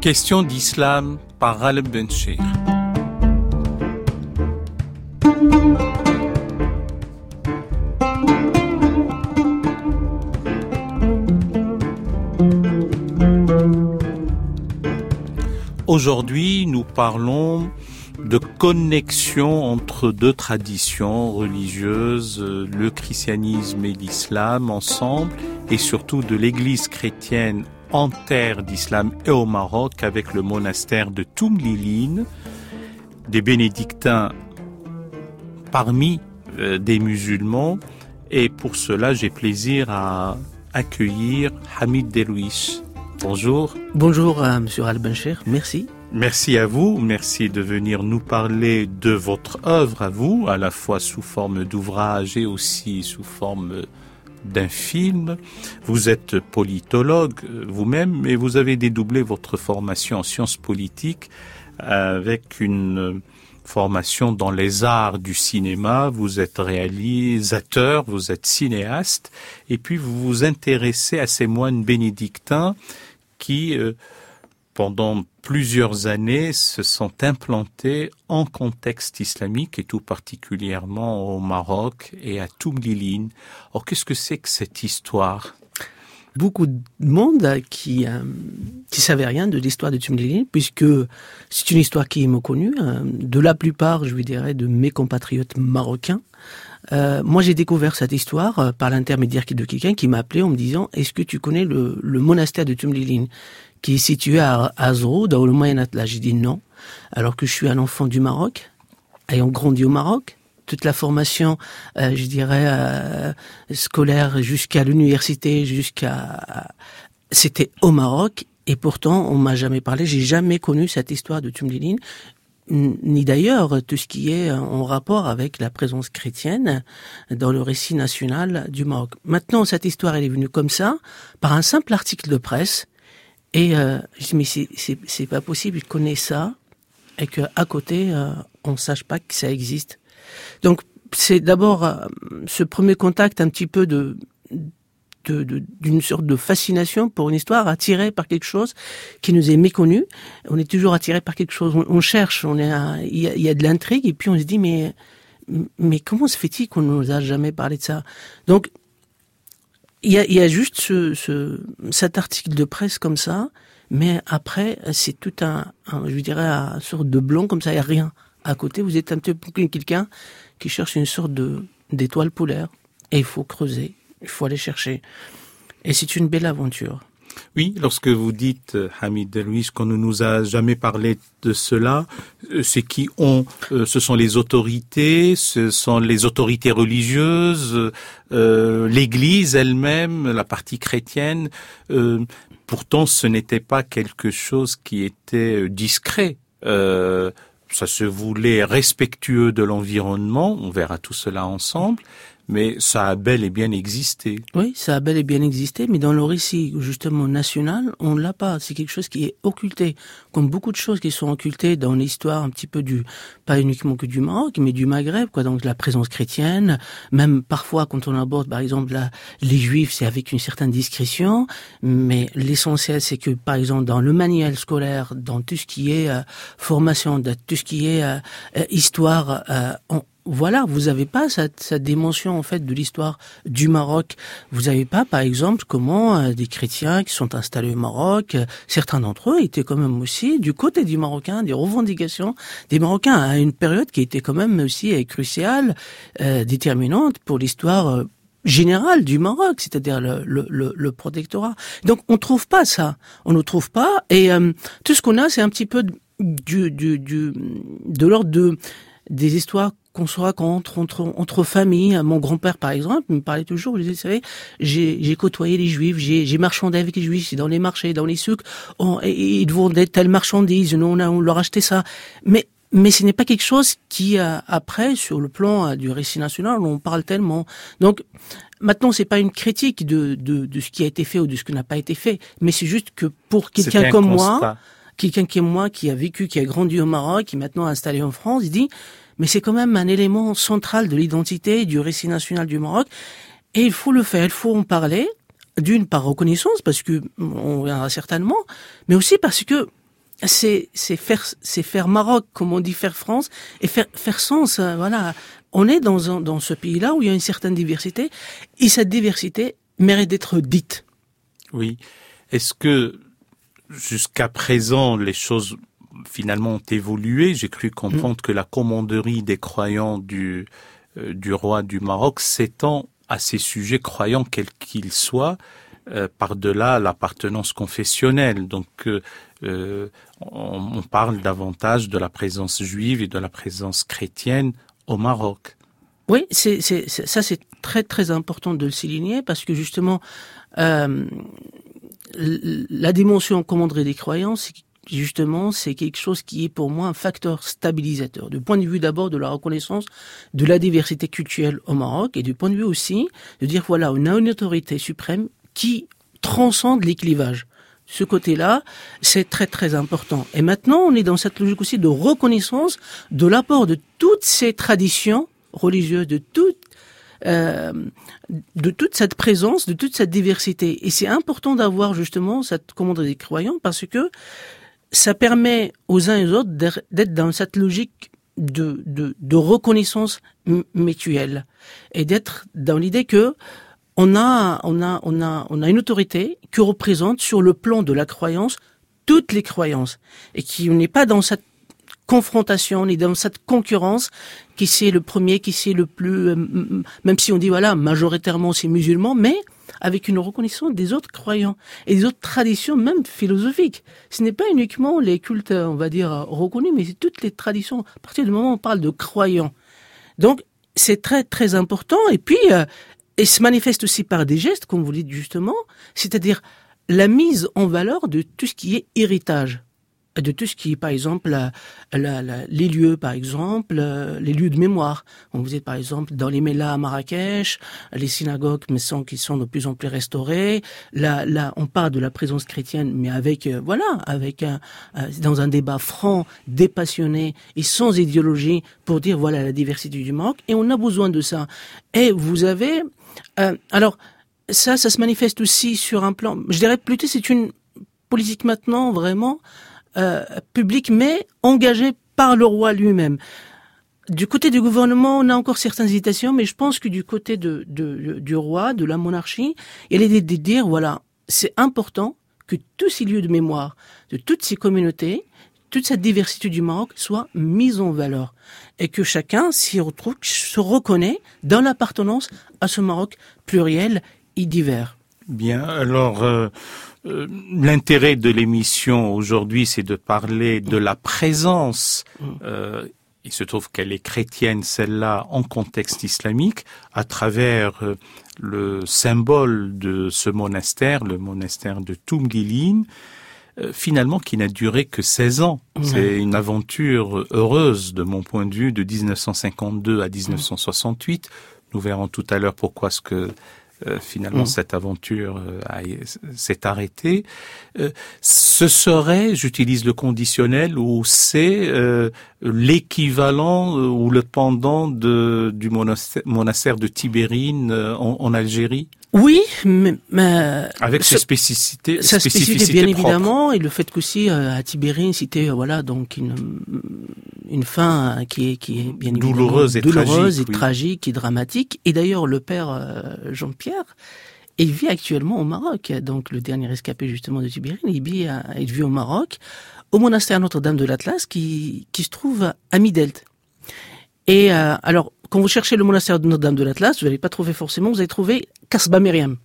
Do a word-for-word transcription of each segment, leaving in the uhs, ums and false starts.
Question d'islam par Ghaleb Benchir. Aujourd'hui, nous parlons de connexion entre deux traditions religieuses, le christianisme et l'islam ensemble, et surtout de l'église chrétienne en terre d'islam et au Maroc avec le monastère de Toumliline, des bénédictins parmi euh, des musulmans. Et pour cela, j'ai plaisir à accueillir Hamid Delouiche. Bonjour. Bonjour à M. Al-Benchir, merci. Merci à vous, merci de venir nous parler de votre œuvre à vous, à la fois sous forme d'ouvrage et aussi sous forme d'un film. Vous êtes politologue vous-même et vous avez dédoublé votre formation en sciences politiques avec une formation dans les arts du cinéma. Vous êtes réalisateur, vous êtes cinéaste et puis vous vous intéressez à ces moines bénédictins qui, euh, pendant plusieurs années, se sont implantés en contexte islamique et tout particulièrement au Maroc et à Toumliline. Or, qu'est-ce que c'est que cette histoire ? Beaucoup de monde qui euh, qui savait rien de l'histoire de Toumliline, puisque c'est une histoire qui est méconnue euh, de la plupart, je lui dirais, de mes compatriotes marocains. Euh, moi, j'ai découvert cette histoire euh, par l'intermédiaire de quelqu'un qui m'a appelé en me disant « Est-ce que tu connais le, le monastère de Toumliline qui est situé à Azrou, dans le Moyen Atlas ?» J'ai dit non, alors que je suis un enfant du Maroc, ayant grandi au Maroc. Toute la formation, euh, je dirais, euh, scolaire jusqu'à l'université, jusqu'à... C'était au Maroc, et pourtant, on m'a jamais parlé, j'ai jamais connu cette histoire de Toumliline, ni d'ailleurs tout ce qui est en rapport avec la présence chrétienne dans le récit national du Maroc. Maintenant, cette histoire, elle est venue comme ça, par un simple article de presse, et euh, je dis, mais c'est, c'est, c'est pas possible, je connais ça, et qu'à côté, euh, on ne sache pas que ça existe. Donc, c'est d'abord euh, ce premier contact un petit peu de, de, de, d'une sorte de fascination pour une histoire, attiré par quelque chose qui nous est méconnu. On est toujours attiré par quelque chose, on, on cherche, on est, il y a, y a de l'intrigue, et puis on se dit, mais, mais comment se fait-il qu'on ne nous a jamais parlé de ça? Donc, il y a, y a juste ce, ce, cet article de presse comme ça, mais après, c'est tout un, un je dirais, une sorte de blanc comme ça, il n'y a rien. À côté, vous êtes un petit peu quelqu'un qui cherche une sorte de, d'étoile polaire. Et il faut creuser, il faut aller chercher. Et c'est une belle aventure. Oui, lorsque vous dites, Hamid Delouiche, qu'on ne nous a jamais parlé de cela, c'est qui ont, ce sont les autorités, ce sont les autorités religieuses, euh, l'Église elle-même, la partie chrétienne. Euh, pourtant, ce n'était pas quelque chose qui était discret. Euh, Ça se voulait respectueux de l'environnement, on verra tout cela ensemble, mais ça a bel et bien existé. Oui, ça a bel et bien existé, mais dans le récit, justement, national, on ne l'a pas. C'est quelque chose qui est occulté, comme beaucoup de choses qui sont occultées dans l'histoire un petit peu du, pas uniquement que du Maroc, mais du Maghreb, quoi. Donc la présence chrétienne, même parfois quand on aborde, par exemple, la, les Juifs, c'est avec une certaine discrétion, mais l'essentiel, c'est que, par exemple, dans le manuel scolaire, dans tout ce qui est euh, formation, dans tout ce qui est euh, euh, histoire, euh, on, voilà, vous n'avez pas cette, cette dimension en fait de l'histoire du Maroc. Vous n'avez pas, par exemple, comment euh, des chrétiens qui sont installés au Maroc, euh, certains d'entre eux étaient quand même aussi du côté du Marocain, des revendications des Marocains à une période qui était quand même aussi euh, cruciale, euh, déterminante pour l'histoire euh, générale du Maroc, c'est-à-dire le, le, le, le protectorat. Donc on trouve pas ça, on ne trouve pas, et euh, tout ce qu'on a, c'est un petit peu du, du, du, de l'ordre de des histoires qu'on se raconte entre, entre familles. Mon grand-père, par exemple, me parlait toujours, je disais, vous savez, j'ai, j'ai côtoyé les Juifs, j'ai, j'ai marchandé avec les Juifs, dans les marchés, dans les souks, on, et, ils vendaient telle marchandise, nous, on, a, on leur achetait ça. Mais, mais ce n'est pas quelque chose qui, euh, après, sur le plan euh, du récit national, on parle tellement. Donc, maintenant, c'est pas une critique de, de, de ce qui a été fait ou de ce qui n'a pas été fait, mais c'est juste que pour quelqu'un comme constat. moi, quelqu'un qui est moi, qui a vécu, qui a grandi au Maroc, qui est maintenant installé en France, il dit, mais c'est quand même un élément central de l'identité du récit national du Maroc. Et il faut le faire, il faut en parler, d'une par reconnaissance, parce que on verra certainement, mais aussi parce que c'est c'est faire c'est faire Maroc, comme on dit faire France, et faire faire sens. Voilà, on est dans un, dans ce pays-là où il y a une certaine diversité, et cette diversité mérite d'être dite. Oui. Est-ce que jusqu'à présent les choses finalement ont évolué? J'ai cru comprendre mmh. que la commanderie des croyants du euh, du roi du Maroc s'étend à ces sujets croyants quels qu'ils soient. Euh, par-delà l'appartenance confessionnelle. Donc, euh, euh, on, on parle davantage de la présence juive et de la présence chrétienne au Maroc. Oui, c'est, c'est, c'est, ça c'est très très important de le souligner parce que justement, euh, la dimension commanderie des croyants, c'est justement, c'est quelque chose qui est pour moi un facteur stabilisateur. Du point de vue d'abord de la reconnaissance de la diversité culturelle au Maroc et du point de vue aussi de dire voilà, on a une autorité suprême qui transcende les clivages. Ce côté-là, c'est très très important. Et maintenant, on est dans cette logique aussi de reconnaissance de l'apport de toutes ces traditions religieuses, de toute, euh, de toute cette présence, de toute cette diversité. Et c'est important d'avoir justement cette commanderie des croyants parce que ça permet aux uns et aux autres d'être dans cette logique de, de, de reconnaissance mutuelle et d'être dans l'idée que On a, on a, on a, on a une autorité qui représente sur le plan de la croyance toutes les croyances et qui n'est pas dans cette confrontation ni dans cette concurrence qui c'est le premier, qui c'est le plus, euh, même si on dit voilà majoritairement c'est musulman, mais avec une reconnaissance des autres croyants et des autres traditions même philosophiques. Ce n'est pas uniquement les cultes, on va dire reconnus, mais c'est toutes les traditions. À partir du moment où on parle de croyants, donc c'est très très important. Et puis euh, Et se manifeste aussi par des gestes, comme vous dites justement, c'est-à-dire la mise en valeur de tout ce qui est héritage, de tout ce qui est, par exemple, la, la, la, les lieux, par exemple, les lieux de mémoire. On vous êtes, par exemple, dans les Mélas à Marrakech, les synagogues, mais sont, qui sont de plus en plus restaurées. Là, là, on parle de la présence chrétienne, mais avec, euh, voilà, avec un, euh, dans un débat franc, dépassionné et sans idéologie pour dire, voilà, la diversité du Maroc. Et on a besoin de ça. Et vous avez, euh, alors, ça, ça se manifeste aussi sur un plan, je dirais plutôt c'est une politique maintenant vraiment euh, publique, mais engagée par le roi lui-même. Du côté du gouvernement, on a encore certaines hésitations, mais je pense que du côté de, de, de du roi, de la monarchie, il est de dire, voilà, c'est important que tous ces lieux de mémoire, de toutes ces communautés, toute cette diversité du Maroc soit mise en valeur et que chacun s'y retrouve, se reconnaît dans l'appartenance à ce Maroc pluriel et divers. Bien, alors euh, euh, l'intérêt de l'émission aujourd'hui, c'est de parler de la présence. Euh, il se trouve qu'elle est chrétienne, celle-là, en contexte islamique, à travers euh, le symbole de ce monastère, le monastère de Toumguilin, euh, finalement qui n'a duré que seize ans. Mmh. C'est une aventure heureuse de mon point de vue, de dix-neuf cent cinquante-deux à dix-neuf cent soixante-huit. Nous verrons tout à l'heure pourquoi ce que Euh, finalement, mmh. cette aventure euh, a, s'est arrêtée. Euh, ce serait, j'utilise le conditionnel, ou c'est euh, l'équivalent euh, ou le pendant de, du monastère, monastère de Tibérine euh, en, en Algérie? Oui, mais, mais avec ses spécificités, sa spécificité bien propres. Évidemment, et le fait qu'aussi euh, à Tibérine, c'était euh, voilà donc une une fin euh, qui est qui est bien douloureuse évidemment et douloureuse tragique, et oui. tragique et dramatique. Et d'ailleurs, le père euh, Jean-Pierre, il vit actuellement au Maroc. Donc le dernier rescapé justement de Tibérine, il vit à, il vit au Maroc, au monastère Notre-Dame de l'Atlas, qui qui se trouve à Midelt. Et euh, alors, quand vous cherchez le monastère de Notre-Dame de l'Atlas, vous n'allez pas trouver forcément, vous allez trouver Kasbah Myriam.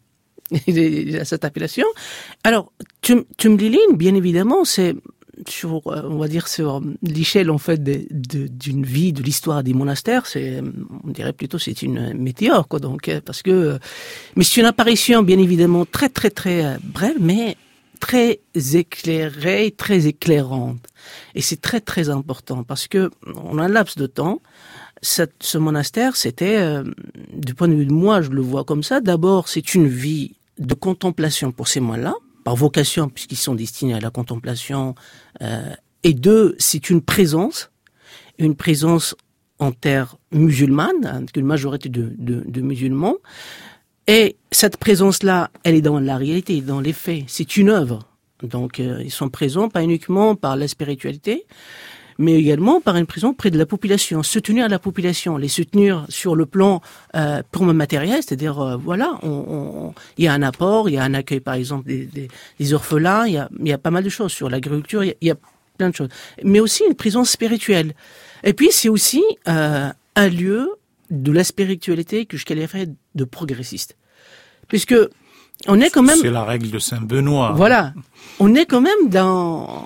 Il a cette appellation. Alors, Toumguilin, bien évidemment, c'est sur, on va dire, sur l'échelle en fait de, de, d'une vie, de l'histoire des monastères, c'est, on dirait plutôt, c'est une météore, quoi. Donc, parce que, mais c'est une apparition, bien évidemment, très très très brève, mais très éclairée, très éclairante. Et c'est très très important parce que on a un laps de temps. Cette, ce monastère, c'était, euh, du point de vue de moi, je le vois comme ça. D'abord, c'est une vie de contemplation pour ces moines-là, par vocation, puisqu'ils sont destinés à la contemplation. Euh, et deux, c'est une présence, une présence en terre musulmane, avec une majorité de, de, de musulmans. Et cette présence-là, elle est dans la réalité, dans les faits. C'est une œuvre. Donc, euh, ils sont présents pas uniquement par la spiritualité, mais également par une prison près de la population, soutenir la population, les soutenir sur le plan euh, purement matériel, c'est-à-dire, euh, voilà, on, on, il y a un apport, il y a un accueil, par exemple, des, des, des orphelins, il y, a, il y a pas mal de choses sur l'agriculture, il y a, il y a plein de choses, mais aussi une prison spirituelle. Et puis, c'est aussi euh, un lieu de la spiritualité que je qualifierais de progressiste, puisque on est quand même... C'est la règle de Saint-Benoît. Voilà. On est quand même dans,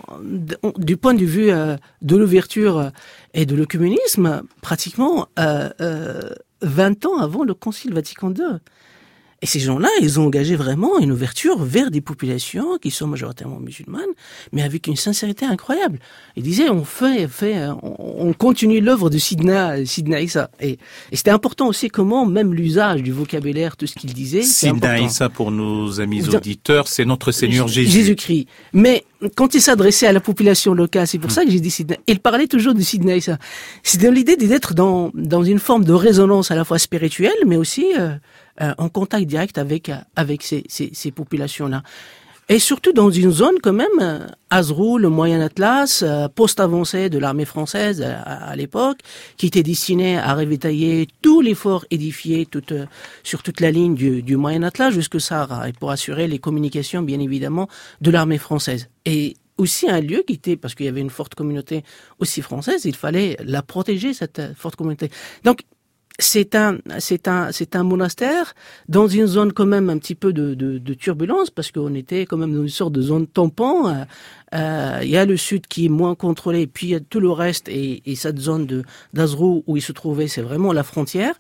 du point de vue euh, de l'ouverture et de l'œcuménisme, pratiquement euh, euh, vingt ans avant le Concile Vatican deux. Et ces gens-là, ils ont engagé vraiment une ouverture vers des populations qui sont majoritairement musulmanes, mais avec une sincérité incroyable. Ils disaient, on fait, fait, on, on continue l'œuvre de Sidna, Sidna Issa. Et, et c'était important aussi comment même l'usage du vocabulaire, tout ce qu'il disait. Sidna Issa, pour nos amis auditeurs, c'est notre Seigneur Jésus. Jésus-Christ. Mais quand il s'adressait à la population locale, c'est pour ça que j'ai dit Sidna, il parlait toujours de Sidna Issa. C'est dans l'idée d'être dans, dans une forme de résonance à la fois spirituelle, mais aussi euh, Euh, en contact direct avec avec ces, ces, ces populations-là. Et surtout dans une zone quand même, euh, Azrou, le Moyen Atlas, euh, poste avancé de l'armée française à, à l'époque, qui était destiné à ravitailler tous les forts édifiés toute, euh, sur toute la ligne du, du Moyen Atlas jusqu'au Sahara, et pour assurer les communications, bien évidemment, de l'armée française. Et aussi un lieu qui était, parce qu'il y avait une forte communauté aussi française, il fallait la protéger, cette forte communauté. Donc, C'est un, c'est un, c'est un monastère dans une zone quand même un petit peu de, de, de turbulence, parce qu'on était quand même dans une sorte de zone tampon. Euh, euh, il y a le sud qui est moins contrôlé, puis il y a tout le reste, et, et cette zone de d'Azrou où il se trouvait, c'est vraiment la frontière,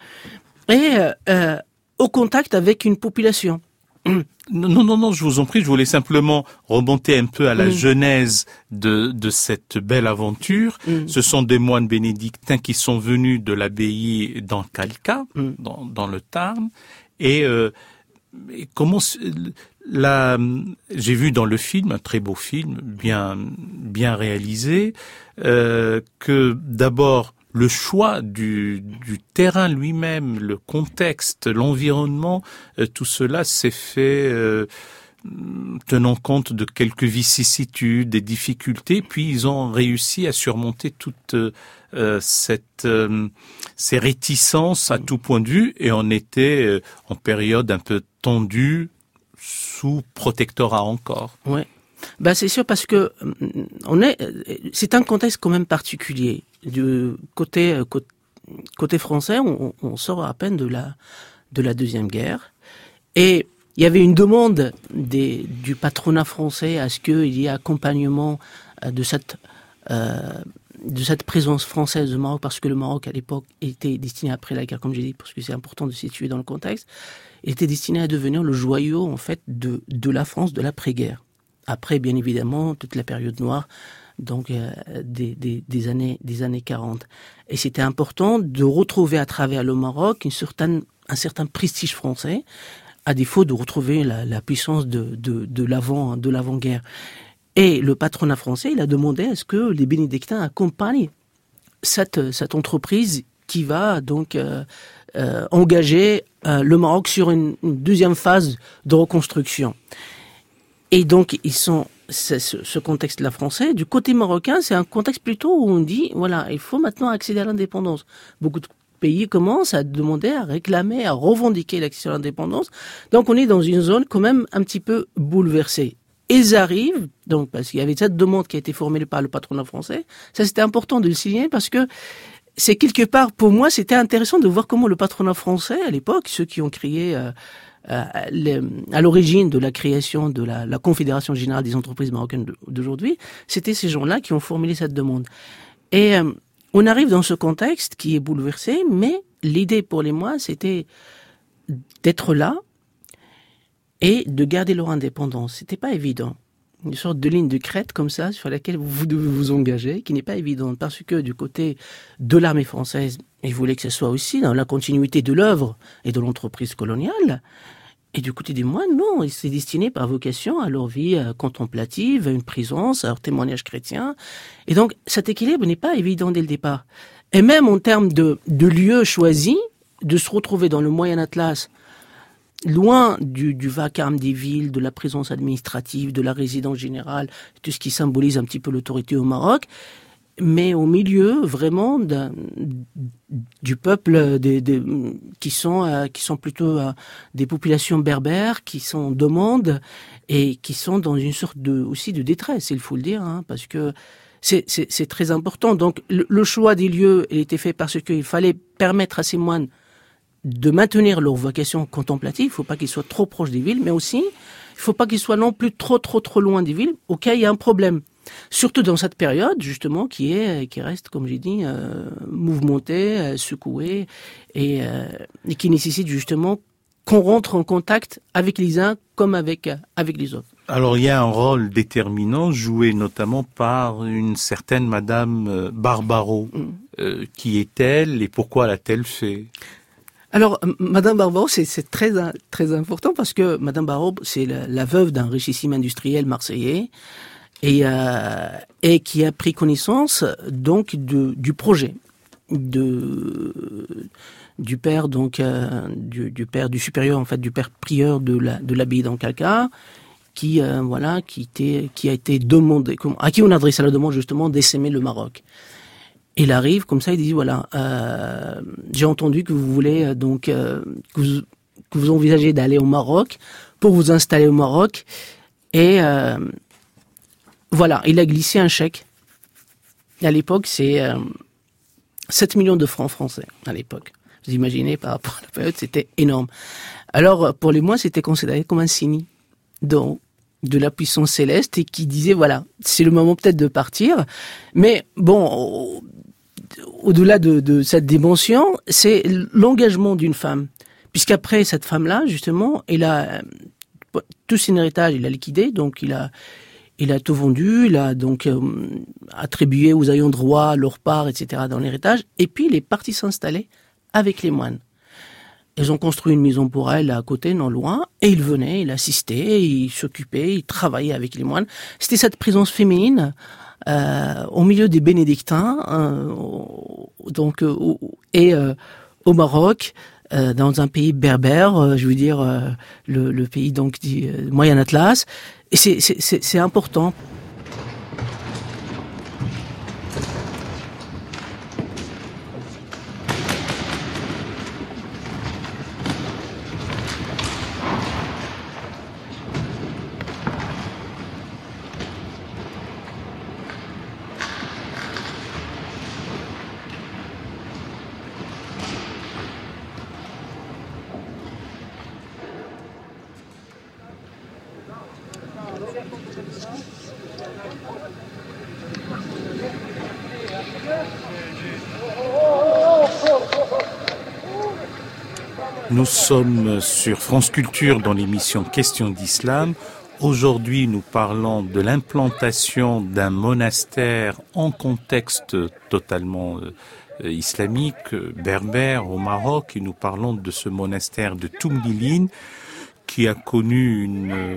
et euh, euh, au contact avec une population. Non, non, non, je vous en prie, je voulais simplement remonter un peu à la mmh. genèse de, de cette belle aventure. Mmh. Ce sont des moines bénédictins qui sont venus de l'abbaye d'Ancalca, mmh. dans, dans le Tarn, et, euh, et comment la, j'ai vu dans le film, un très beau film, bien, bien réalisé, euh, que d'abord le choix du, du terrain lui-même, le contexte, l'environnement, euh, tout cela s'est fait euh, tenant compte de quelques vicissitudes, des difficultés, puis ils ont réussi à surmonter toute euh, cette, euh, ces réticences à tout point de vue, et on était euh, en période un peu tendue, sous protectorat encore. Ouais. Bah c'est sûr, parce que on est, c'est un contexte quand même particulier. Du côté côté français, on, on sort à peine de la de la deuxième guerre, et il y avait une demande des du patronat français à ce qu'il y ait accompagnement de cette euh, de cette présence française au Maroc, parce que le Maroc à l'époque était destiné, après la guerre, comme j'ai dit, parce que c'est important de se situer dans le contexte, il était destiné à devenir le joyau en fait de de la France de l'après-guerre. Après, bien évidemment, toute la période noire, donc euh, des, des, des années des années quarante. Et c'était important de retrouver à travers le Maroc une certaine, un certain prestige français, à défaut de retrouver la, la puissance de, de, de l'avant de l'avant-guerre. Et le patronat français, il a demandé à ce que les bénédictins accompagnent cette cette entreprise qui va donc euh, euh, engager euh, le Maroc sur une, une deuxième phase de reconstruction. Et donc, ils sont, c'est ce, ce contexte-là français. Du côté marocain, c'est un contexte plutôt où on dit, voilà, il faut maintenant accéder à l'indépendance. Beaucoup de pays commencent à demander, à réclamer, à revendiquer l'accès à l'indépendance. Donc, on est dans une zone quand même un petit peu bouleversée. Ils arrivent, donc, parce qu'il y avait cette demande qui a été formulée par le patronat français. Ça, c'était important de le signaler, parce que c'est quelque part, pour moi, c'était intéressant de voir comment le patronat français, à l'époque, ceux qui ont créé, euh, à l'origine de la création de la, la Confédération Générale des Entreprises Marocaines d'aujourd'hui, c'était ces gens-là qui ont formulé cette demande. Et euh, on arrive dans ce contexte qui est bouleversé, mais l'idée pour les mois, c'était d'être là et de garder leur indépendance. C'était pas évident. Une sorte de ligne de crête comme ça, sur laquelle vous devez vous engager, qui n'est pas évidente, parce que du côté de l'armée française, ils voulaient que ce soit aussi dans la continuité de l'œuvre et de l'entreprise coloniale. Et du côté des moines, non, c'est destiné par vocation à leur vie contemplative, à une présence, à leur témoignage chrétien. Et donc, cet équilibre n'est pas évident dès le départ. Et même en termes de, de lieux choisis, de se retrouver dans le Moyen Atlas, loin du, du vacarme des villes, de la présence administrative, de la résidence générale, tout ce qui symbolise un petit peu l'autorité au Maroc, mais au milieu vraiment d'un, du peuple des, des, qui sont euh, qui sont plutôt euh, des populations berbères qui sont en demande et qui sont dans une sorte de aussi de détresse, il faut le dire, hein, parce que c'est, c'est c'est très important. Donc le, le choix des lieux il était fait parce qu'il fallait permettre à ces moines de maintenir leur vocation contemplative. Il ne faut pas qu'ils soient trop proches des villes, mais aussi il ne faut pas qu'ils soient non plus trop trop trop loin des villes. Auquel il y a un problème. Surtout dans cette période, justement, qui est, qui reste, comme j'ai dit, euh, mouvementée, euh, secouée, et, euh, et qui nécessite justement qu'on rentre en contact avec les uns comme avec euh, avec les autres. Alors, il y a un rôle déterminant joué notamment par une certaine Madame Barbaro. Mm. Euh, qui est-elle et pourquoi l'a-t-elle fait ? Alors, Madame Barbaro, c'est, c'est très très important parce que Madame Barbaro, c'est la, la veuve d'un richissime industriel marseillais. Et, euh, et qui a pris connaissance donc de, du projet de du père donc euh, du, du père du supérieur en fait du père prieur de la de l'abbaye d'Ankaka qui euh, voilà qui était qui a été demandé à qui on adresse la demande justement d'essaimer le Maroc. Il arrive comme ça, il dit voilà euh, j'ai entendu que vous voulez euh, donc euh, que, vous, que vous envisagez d'aller au Maroc pour vous installer au Maroc et euh, voilà, il a glissé un chèque. À l'époque, c'est euh, sept millions de francs français, à l'époque. Vous imaginez, par rapport à la période, c'était énorme. Alors, pour les moines, c'était considéré comme un signe donc, de la puissance céleste et qui disait, voilà, c'est le moment peut-être de partir. Mais bon, au, au-delà de, de cette dimension, c'est l'engagement d'une femme. Puisqu'après, cette femme-là, justement, il a tout son héritage, il a liquidé, donc il a... Il a tout vendu, il a donc euh, attribué aux ayants droit leur part, et cetera dans l'héritage. Et puis, il est parti s'installer avec les moines. Ils ont construit une maison pour elle à côté, non loin, et il venait, il assistait, il s'occupait, il travaillait avec les moines. C'était cette présence féminine euh, au milieu des bénédictins, euh, donc euh, et euh, au Maroc. Euh, dans un pays berbère, euh, je veux dire euh, le, le pays donc du euh, Moyen Atlas, et c'est, c'est, c'est, c'est important. Nous sommes sur France Culture dans l'émission Questions d'Islam. Aujourd'hui, nous parlons de l'implantation d'un monastère en contexte totalement euh, islamique, berbère au Maroc. Et nous parlons de ce monastère de Toumliline qui a connu une euh,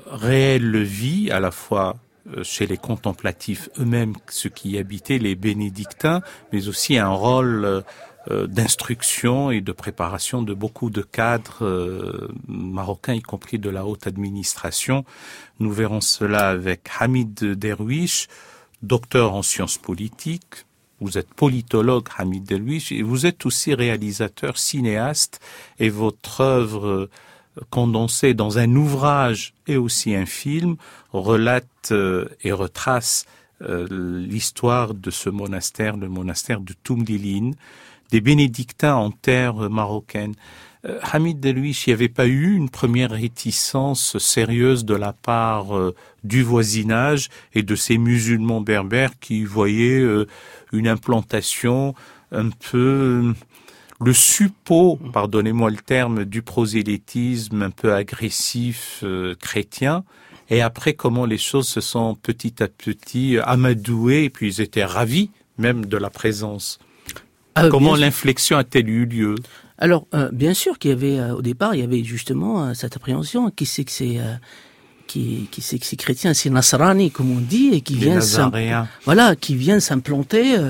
réelle vie à la fois chez les contemplatifs eux-mêmes, ceux qui y habitaient, les bénédictins, mais aussi un rôle euh, d'instruction et de préparation de beaucoup de cadres euh, marocains, y compris de la haute administration. Nous verrons cela avec Hamid Derwish, docteur en sciences politiques. Vous êtes politologue, Hamid Derwish, et vous êtes aussi réalisateur, cinéaste, et votre œuvre condensée dans un ouvrage et aussi un film relate euh, et retrace euh, l'histoire de ce monastère, le monastère de Toumliline, des bénédictins en terre marocaine. Euh, Hamid Derwish, il n'y avait pas eu une première réticence sérieuse de la part euh, du voisinage et de ces musulmans berbères qui voyaient euh, une implantation un peu... le suppôt, pardonnez-moi le terme, du prosélytisme un peu agressif euh, chrétien, et après comment les choses se sont petit à petit amadouées, et puis ils étaient ravis même de la présence. Ah, comment l'inflexion a-t-elle eu lieu ? Alors, euh, bien sûr qu'il y avait, euh, au départ, il y avait justement euh, cette appréhension, qui c'est que c'est... Euh, qui, qui c'est que c'est chrétien, c'est Nasrani, comme on dit, et qui les vient Nazaréens. Voilà, qui vient s'implanter... Euh,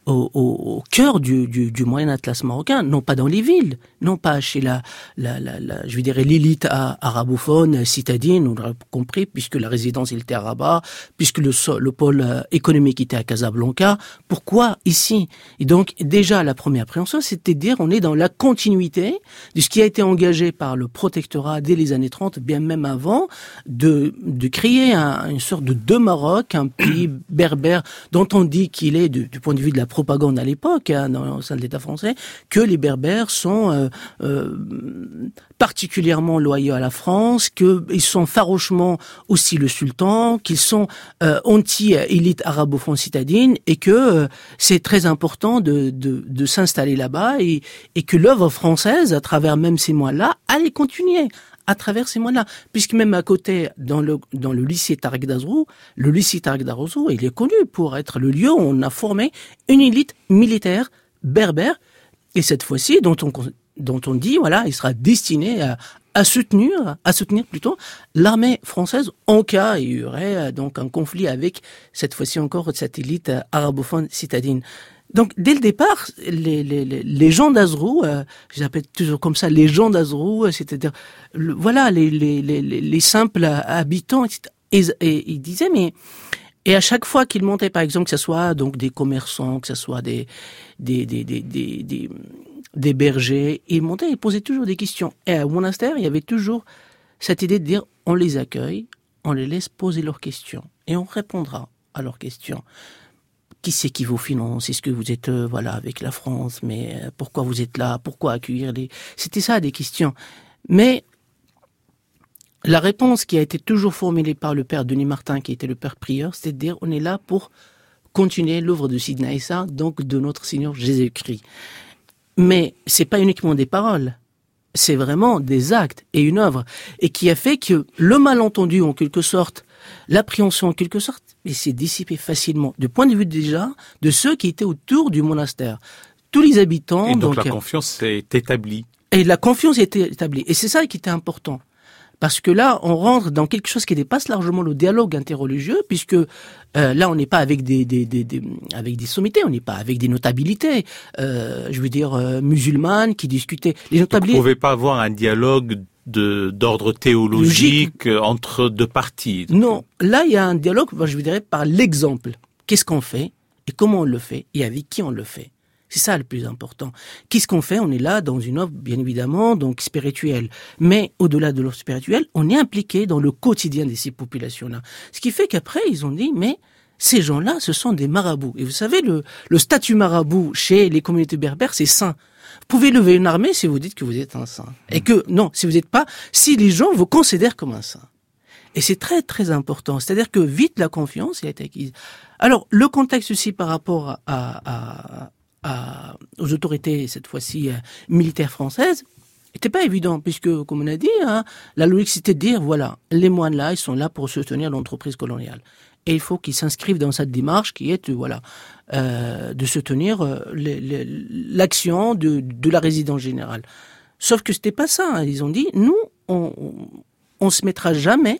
au, au, au cœur du, du, du Moyen Atlas marocain, non pas dans les villes, non pas chez la, la, la, la je dirais l'élite arabophone, citadine, on l'a compris, puisque la résidence était à Rabat, puisque le, le pôle économique était à Casablanca. Pourquoi ici? Et donc déjà la première appréhension, c'était de dire on est dans la continuité de ce qui a été engagé par le protectorat dès les années trente, bien même avant, de, de créer un, une sorte de deux Maroc, un pays berbère dont on dit qu'il est, du, du point de vue de la propagande à l'époque, hein, dans, au sein de l'État français, que les Berbères sont euh, euh, particulièrement loyaux à la France, qu'ils sont farouchement aussi le sultan, qu'ils sont euh, anti-élite arabophone citadine, et que euh, c'est très important de, de, de s'installer là-bas, et, et que l'œuvre française, à travers même ces mois-là, allait continuer à travers ces mois-là, puisque même à côté, dans le dans le lycée Tarek Dazrou, le lycée Tarek Dazrou, il est connu pour être le lieu où on a formé une élite militaire berbère, et cette fois-ci, dont on dont on dit, voilà, il sera destiné à, à soutenir, à soutenir plutôt l'armée française en cas il y aurait donc un conflit avec cette fois-ci encore cette élite arabophone citadine. Donc, dès le départ, les, les, les gens d'Azrou, euh, je les appelle toujours comme ça, les gens d'Azrou, c'est-à-dire, le, voilà, les, les, les, les simples habitants, et cetera. Et, et ils disaient, mais, et à chaque fois qu'ils montaient, par exemple, que ce soit donc des commerçants, que ce soit des, des, des, des, des, des, des bergers, ils montaient, ils posaient toujours des questions. Et au monastère, il y avait toujours cette idée de dire, on les accueille, on les laisse poser leurs questions, et on répondra à leurs questions. Qui c'est qui vous finance? Est-ce que vous êtes euh, voilà avec la France? Mais euh, pourquoi vous êtes là? Pourquoi accueillir les? C'était ça des questions. Mais la réponse qui a été toujours formulée par le père Denis Martin, qui était le père prieur, c'était de dire on est là pour continuer l'œuvre de Sidna Issa, donc de notre Seigneur Jésus-Christ. Mais c'est pas uniquement des paroles, c'est vraiment des actes et une œuvre, et qui a fait que le malentendu en quelque sorte, l'appréhension en quelque sorte, et s'est dissipé facilement, du point de vue déjà de ceux qui étaient autour du monastère. Tous les habitants... Et donc, donc la confiance est établie. Et la confiance était établie. Et c'est ça qui était important. Parce que là, on rentre dans quelque chose qui dépasse largement le dialogue interreligieux, puisque euh, là, on n'est pas avec des, des, des, des, avec des sommités, on n'est pas avec des notabilités, euh, je veux dire, euh, musulmanes qui discutaient. Les notabilités... Donc, vous ne pouvez pas avoir un dialogue de d'ordre théologique Logique. entre deux parties. Non, là il y a un dialogue, je vous dirais, par l'exemple. Qu'est-ce qu'on fait et comment on le fait et avec qui on le fait. C'est ça le plus important. Qu'est-ce qu'on fait? On est là dans une offre, bien évidemment, donc spirituelle. Mais au-delà de l'offre spirituelle, on est impliqué dans le quotidien de ces populations-là. Ce qui fait qu'après, ils ont dit, mais ces gens-là, ce sont des marabouts. Et vous savez, le, le statut marabout chez les communautés berbères, c'est saint. Vous pouvez lever une armée si vous dites que vous êtes un saint. Et que, non, si vous n'êtes pas, si les gens vous considèrent comme un saint. Et c'est très, très important. C'est-à-dire que vite la confiance est acquise. Alors, le contexte aussi par rapport à, à, à, aux autorités, cette fois-ci, euh, militaires françaises, n'était pas évident, puisque, comme on a dit, hein, la logique c'était de dire, voilà, les moines là, ils sont là pour soutenir l'entreprise coloniale. Et il faut qu'ils s'inscrivent dans cette démarche qui est, voilà, euh, de soutenir euh, les, les, l'action de, de la résidence générale. Sauf que c'était pas ça. Hein. Ils ont dit, nous, on, on, on se mettra jamais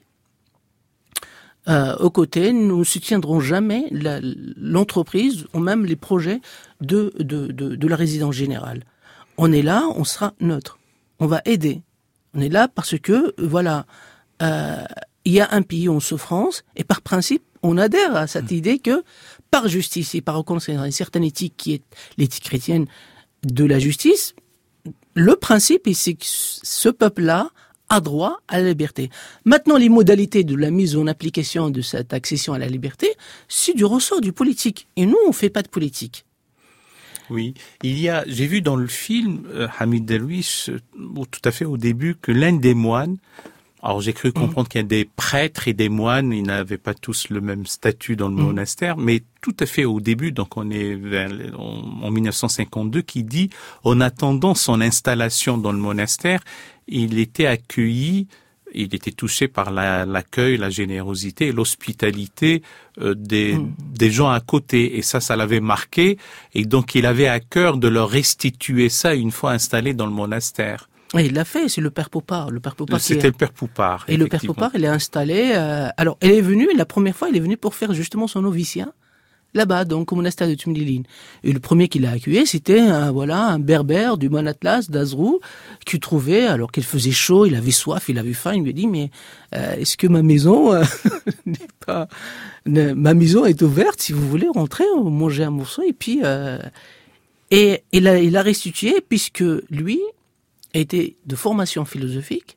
euh, aux côtés, nous ne soutiendrons jamais la, l'entreprise ou même les projets de, de, de, de la résidence générale. On est là, on sera neutre. On va aider. On est là parce que, voilà, euh, il y a un pays en souffrance et par principe, on adhère à cette mmh. idée que, par justice et par reconnaissance une certaine éthique qui est l'éthique chrétienne de la justice, le principe, c'est que ce peuple-là a droit à la liberté. Maintenant, les modalités de la mise en application de cette accession à la liberté, c'est du ressort du politique. Et nous, on fait pas de politique. Oui, il y a, j'ai vu dans le film euh, Hamid Derwish, euh, tout à fait au début, que l'un des moines, alors j'ai cru comprendre mmh. qu'il y a des prêtres et des moines, ils n'avaient pas tous le même statut dans le mmh. monastère, mais tout à fait au début, donc on est vers, en, en dix-neuf cent cinquante-deux, qui dit, en attendant son installation dans le monastère, il était accueilli, il était touché par la, l'accueil, la générosité et l'hospitalité euh, des, mmh. des gens à côté. Et ça, ça l'avait marqué. Et donc, il avait à cœur de leur restituer ça une fois installé dans le monastère. Et il l'a fait, c'est le père Poupart. Le père Poupart C'était est... le père Poupart. Et le père Poupart, il est installé... Euh... Alors, il est venu, la première fois, il est venu pour faire justement son noviciat là-bas, donc au monastère de Tumliline. Et le premier qui l'a accueilli, c'était un, voilà, un berbère du Mont Atlas d'Azrou, qui trouvait, alors qu'il faisait chaud, il avait soif, il avait faim, il lui a dit, mais euh, est-ce que ma maison euh, n'est pas... Ne, ma maison est ouverte, si vous voulez rentrer, manger un morceau, et puis... Euh, et il a, il a restitué, puisque lui était de formation philosophique,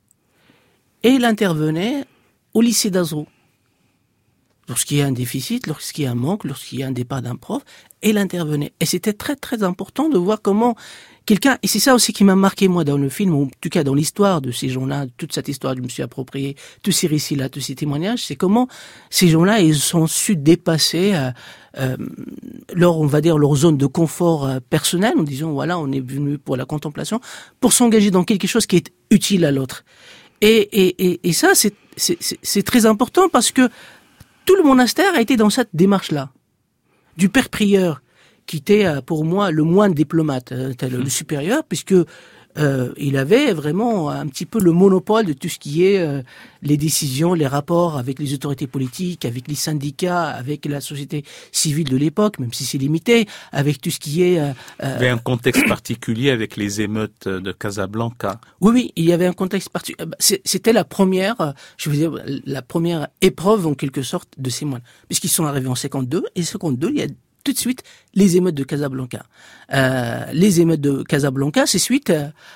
et il intervenait au lycée d'Azrou. Lorsqu'il y a un déficit, lorsqu'il y a un manque, lorsqu'il y a un départ d'un prof, elle intervenait. Et c'était très très important de voir comment quelqu'un, et c'est ça aussi qui m'a marqué moi dans le film, ou en tout cas dans l'histoire de ces gens-là, toute cette histoire que je me suis appropriée, tous ces récits-là, tous ces témoignages, c'est comment ces gens-là, ils ont su dépasser euh, euh, leur, on va dire, leur zone de confort euh, personnel, en disant voilà, on est venu pour la contemplation, pour s'engager dans quelque chose qui est utile à l'autre. Et, et, et, et ça, c'est, c'est, c'est très important parce que tout le monastère a été dans cette démarche-là. Du père prieur, qui était pour moi le moine diplomate, le, le supérieur, puisque euh, il avait vraiment un petit peu le monopole de tout ce qui est euh, les décisions, les rapports avec les autorités politiques, avec les syndicats, avec la société civile de l'époque, même si c'est limité, avec tout ce qui est... Euh, il y avait un contexte particulier avec les émeutes de Casablanca. Oui, oui, il y avait un contexte particulier. C'était la première, je veux dire, la première épreuve en quelque sorte de ces moines, puisqu'ils sont arrivés en cinquante-deux, et cinquante-deux, il y a tout de suite les émeutes de Casablanca. Euh, les émeutes de Casablanca, c'est suite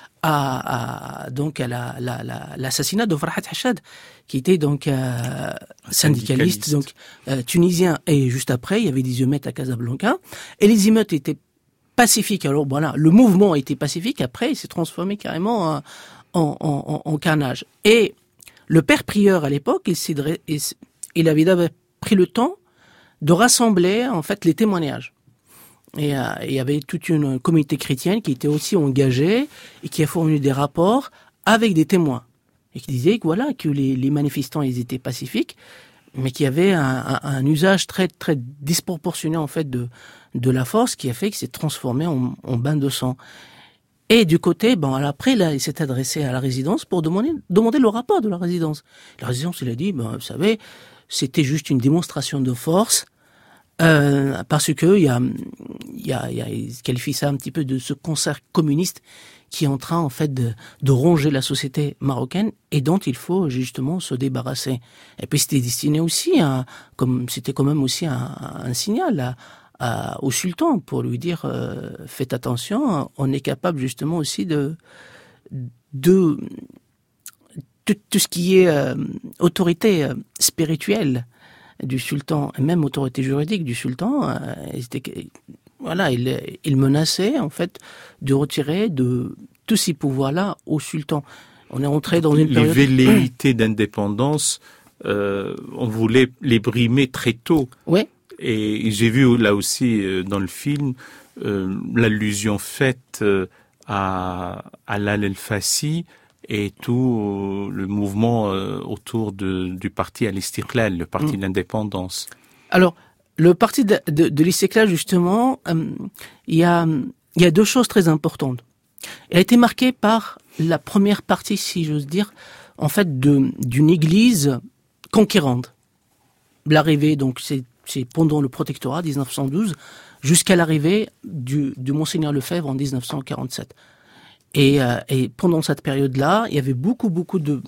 à, à donc à la, la, la, l'assassinat de Farhat Hachad, qui était donc euh, syndicaliste, syndicaliste, donc euh, tunisien. Et juste après, il y avait des émeutes à Casablanca, et les émeutes étaient pacifiques. Alors voilà, le mouvement était pacifique. Après, il s'est transformé carrément en, en, en, en carnage. Et le père prieur à l'époque, il, s'est, il avait pris le temps de rassembler en fait les témoignages. Et euh, il y avait toute une communauté chrétienne qui était aussi engagée et qui a fourni des rapports avec des témoins et qui disait que voilà que les, les manifestants ils étaient pacifiques, mais qu'il y avait un, un, un usage très très disproportionné en fait de de la force qui a fait que c'est transformé en, en bain de sang. Et du côté, bon, après, là, il s'est adressé à la résidence pour demander demander le rapport de la résidence. La résidence, il a dit, ben, vous savez, c'était juste une démonstration de force, euh, parce que il y a, il y a, il y a, il qualifie ça un petit peu de ce concert communiste qui est en train, en fait, de, de ronger la société marocaine et dont il faut justement se débarrasser. Et puis c'était destiné aussi à, comme c'était quand même aussi un, un signal à, à, au sultan pour lui dire, euh, faites attention, on est capable justement aussi de, de Tout, tout ce qui est euh, autorité euh, spirituelle du sultan, et même autorité juridique du sultan, euh, c'était, voilà, il, il menaçait en fait de retirer de tous ces pouvoirs-là au sultan. On est entré dans une les période... Les velléités d'indépendance, euh, on voulait les brimer très tôt. Ouais. Et j'ai vu là aussi euh, dans le film euh, l'allusion faite euh, à Alal El-Fassi et tout le mouvement euh, autour de, du parti Al-Istiqlal, le parti mmh. de l'indépendance. Alors, le parti de, de, de l'Istiqlal, justement, il euh, y, a, y a deux choses très importantes. Elle a été marquée par la première partie, si j'ose dire, en fait, de, d'une église conquérante. L'arrivée, donc, c'est, c'est pendant le protectorat, dix-neuf cent douze, jusqu'à l'arrivée du, du Monseigneur Lefebvre en dix-neuf cent quarante-sept. Et, euh, et pendant cette période-là, il y avait beaucoup, beaucoup de,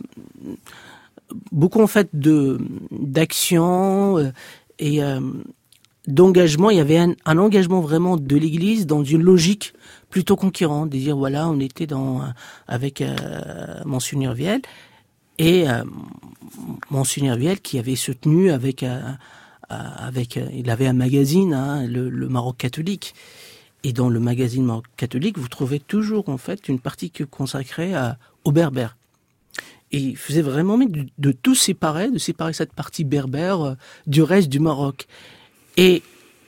beaucoup en fait de d'actions euh, et euh, d'engagement. Il y avait un, un engagement vraiment de l'Église dans une logique plutôt conquérante, de dire voilà, on était dans avec euh, Monseigneur Viel et euh, Monseigneur Viel qui avait soutenu avec euh, avec euh, il avait un magazine, hein, le, le Maroc catholique. Et dans le magazine Maroc catholique, vous trouvez toujours en fait une partie consacrée à, aux Berbères. Et il faisait vraiment de, de tout séparer, de séparer cette partie berbère euh, du reste du Maroc. Et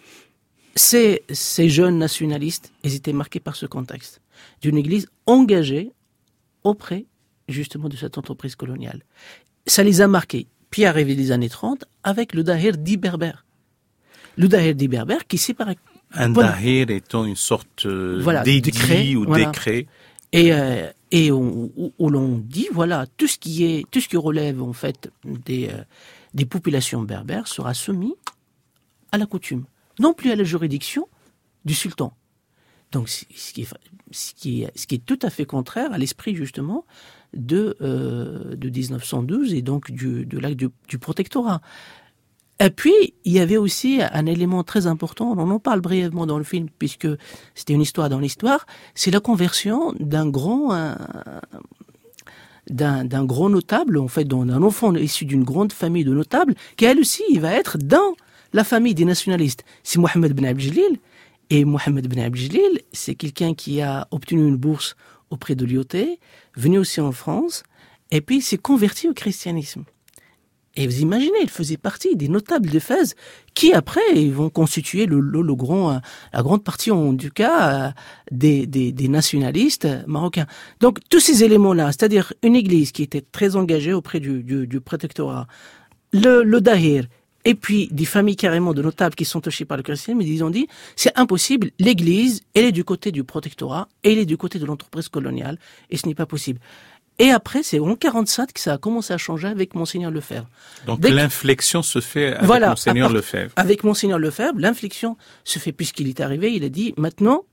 ces, ces jeunes nationalistes, ils étaient marqués par ce contexte d'une église engagée auprès justement de cette entreprise coloniale. Ça les a marqués. Puis arrivé les années trente avec le Dahir dit berbère. Le Dahir dit berbère qui séparait. Un dahir étant une sorte euh, voilà, d'édit décret, ou voilà. décret. Et, euh, et où, où, où l'on dit, voilà, tout ce qui est, tout ce qui relève, en fait, des, euh, des populations berbères sera soumis à la coutume. non plus à la juridiction du sultan. Donc, ce qui est, ce qui est, ce qui est tout à fait contraire à l'esprit, justement, de, euh, de dix-neuf cent douze et donc du, de l'acte du, du protectorat. Et puis, il y avait aussi un élément très important, on en parle brièvement dans le film, puisque c'était une histoire dans l'histoire, c'est la conversion d'un grand, un, d'un, d'un gros notable, en fait, d'un enfant issu d'une grande famille de notables, qui elle aussi, il va être dans la famille des nationalistes. C'est Mohamed Ben Abdeljelil. Et Mohamed Ben Abdeljelil, c'est quelqu'un qui a obtenu une bourse auprès de l'I O T, venu aussi en France, et puis il s'est converti au christianisme. Et vous imaginez, il faisait partie des notables de Fès, qui après ils vont constituer le, le, le grand, la grande partie en tout cas des, des, des nationalistes marocains. Donc tous ces éléments-là, c'est-à-dire une église qui était très engagée auprès du, du, du protectorat, le, le dahir, et puis des familles carrément de notables qui sont touchées par le christianisme, ils ont dit, c'est impossible, l'église, elle est du côté du protectorat, et elle est du côté de l'entreprise coloniale, et ce n'est pas possible. Et après, c'est en quarante-sept que ça a commencé à changer avec Monseigneur Lefebvre. Donc Dès l'inflexion que... se fait avec voilà, Monseigneur part... Lefebvre. Avec Monseigneur Lefebvre, l'inflexion se fait puisqu'il est arrivé, il a dit, maintenant,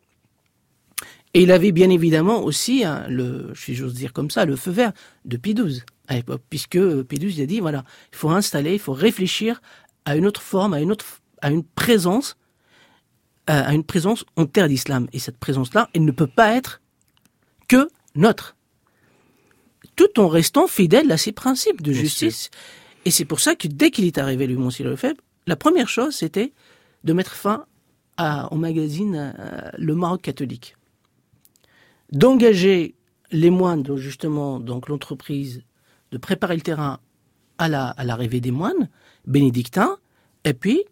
et il avait bien évidemment aussi, hein, le, si j'ose dire comme ça, le feu vert de Pie douze à l'époque, puisque Pie douze il a dit, voilà, il faut installer, il faut réfléchir à une autre forme, à une autre, à une présence, à une présence en terre d'islam. Et cette présence-là, elle ne peut pas être que notre. Tout en restant fidèle à ses principes de justice. Et c'est pour ça que dès qu'il est arrivé, le Monseigneur Lefebvre, la première chose, c'était de mettre fin à, au magazine euh, Le Maroc catholique. D'engager les moines, donc justement, donc l'entreprise, de préparer le terrain à, la, à l'arrivée des moines bénédictins, et puis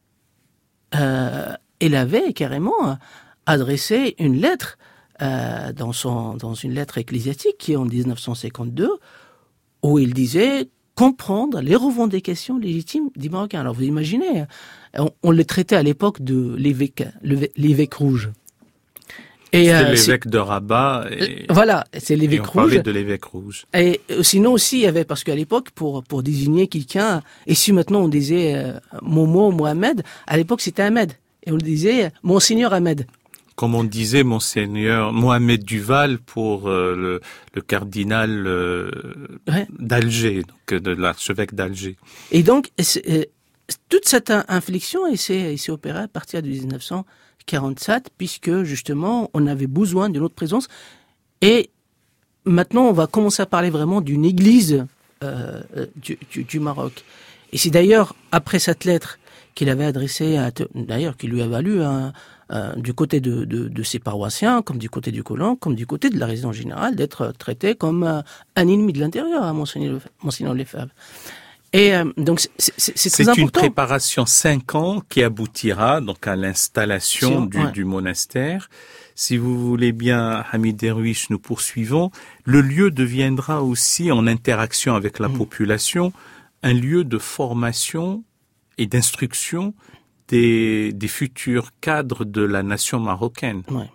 euh, elle avait carrément adressé une lettre euh, dans, son, dans une lettre ecclésiastique qui est en dix-neuf cent cinquante-deux, où il disait comprendre les revendications légitimes des Marocains. Alors vous imaginez, on, on les traitait à l'époque de l'évêque, l'évêque rouge. Et c'est euh, l'évêque c'est... de Rabat. Et... Voilà, c'est l'évêque et on rouge. parlait de l'évêque rouge. Et sinon aussi, il y avait, parce qu'à l'époque, pour pour désigner quelqu'un, et si maintenant on disait euh, Momo, Mohamed, à l'époque c'était Ahmed. Et on le disait Monseigneur Ahmed. Comme on disait Monseigneur Mohamed Duval pour euh, le, le cardinal euh, ouais. d'Alger, donc de l'archevêque d'Alger. Et donc, euh, toute cette inflexion, elle s'est, elle s'est opérée à partir de dix-neuf cent quarante-sept, puisque justement, on avait besoin de notre présence. Et maintenant, on va commencer à parler vraiment d'une église euh, du, du, du Maroc. Et c'est d'ailleurs, après cette lettre qu'il avait adressée, à, d'ailleurs, qui lui a valu un, un, du côté de, de, de ses paroissiens, comme du côté du colon, comme du côté de la résidence générale, d'être traité comme un ennemi de l'intérieur, à Monseigneur, Monseigneur Lefebvre. Et euh, donc c'est, c'est, c'est très c'est important. C'est une préparation cinq ans qui aboutira donc à l'installation du, ouais. du monastère. Si vous voulez bien, Hamid Derwish, nous poursuivons. Le lieu deviendra aussi, en interaction avec la mmh. population, un lieu de formation et d'instruction des, des futurs cadres de la nation marocaine. Ouais.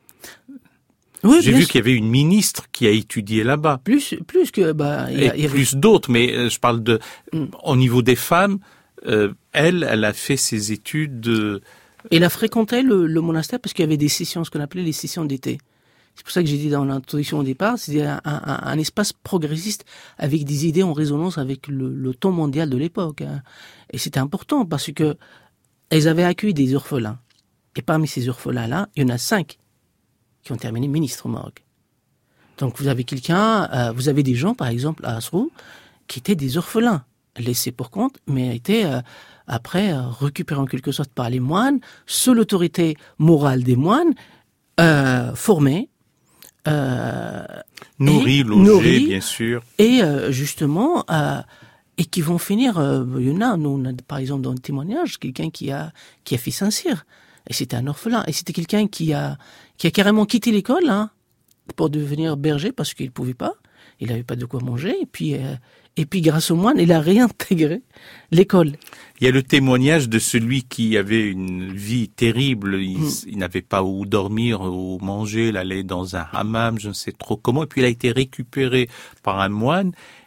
Oui, j'ai vu sûr. qu'il y avait une ministre qui a étudié là-bas. Plus, plus que bah, il y, a, y avait... plus d'autres, mais euh, je parle de mm. au niveau des femmes. Euh, elle, elle a fait ses études. De... Elle a fréquenté le, le monastère parce qu'il y avait des sessions, ce qu'on appelait les sessions d'été. C'est pour ça que j'ai dit dans l'introduction au départ, c'était un, un, un espace progressiste avec des idées en résonance avec le, le ton mondial de l'époque. Hein. Et c'était important parce que elles avaient accueilli des orphelins. Et parmi ces orphelins-là, il y en a cinq qui ont terminé ministre au Maroc. Donc vous avez quelqu'un, euh, vous avez des gens, par exemple, à Asrou, qui étaient des orphelins, laissés pour compte, mais étaient euh, après euh, récupérés en quelque sorte par les moines, sous l'autorité morale des moines, euh, formés, euh, nourris, logés, nourris, bien sûr, et euh, justement, euh, et qui vont finir. Euh, il y en a, nous, on a, par exemple, dans le témoignage, quelqu'un qui a qui a fait Saint-Cyr. Et c'était un orphelin. Et c'était quelqu'un qui a, qui a carrément quitté l'école, hein, pour devenir berger parce qu'il pouvait pas. Il n'avait pas de quoi manger. Et puis, euh, et puis, grâce au moine, il a réintégré l'école. Il y a le témoignage de celui qui avait une vie terrible. Il, mmh. il n'avait pas où dormir, où manger. Il allait dans un hammam, je ne sais trop comment. Et puis, il a été récupéré par un moine.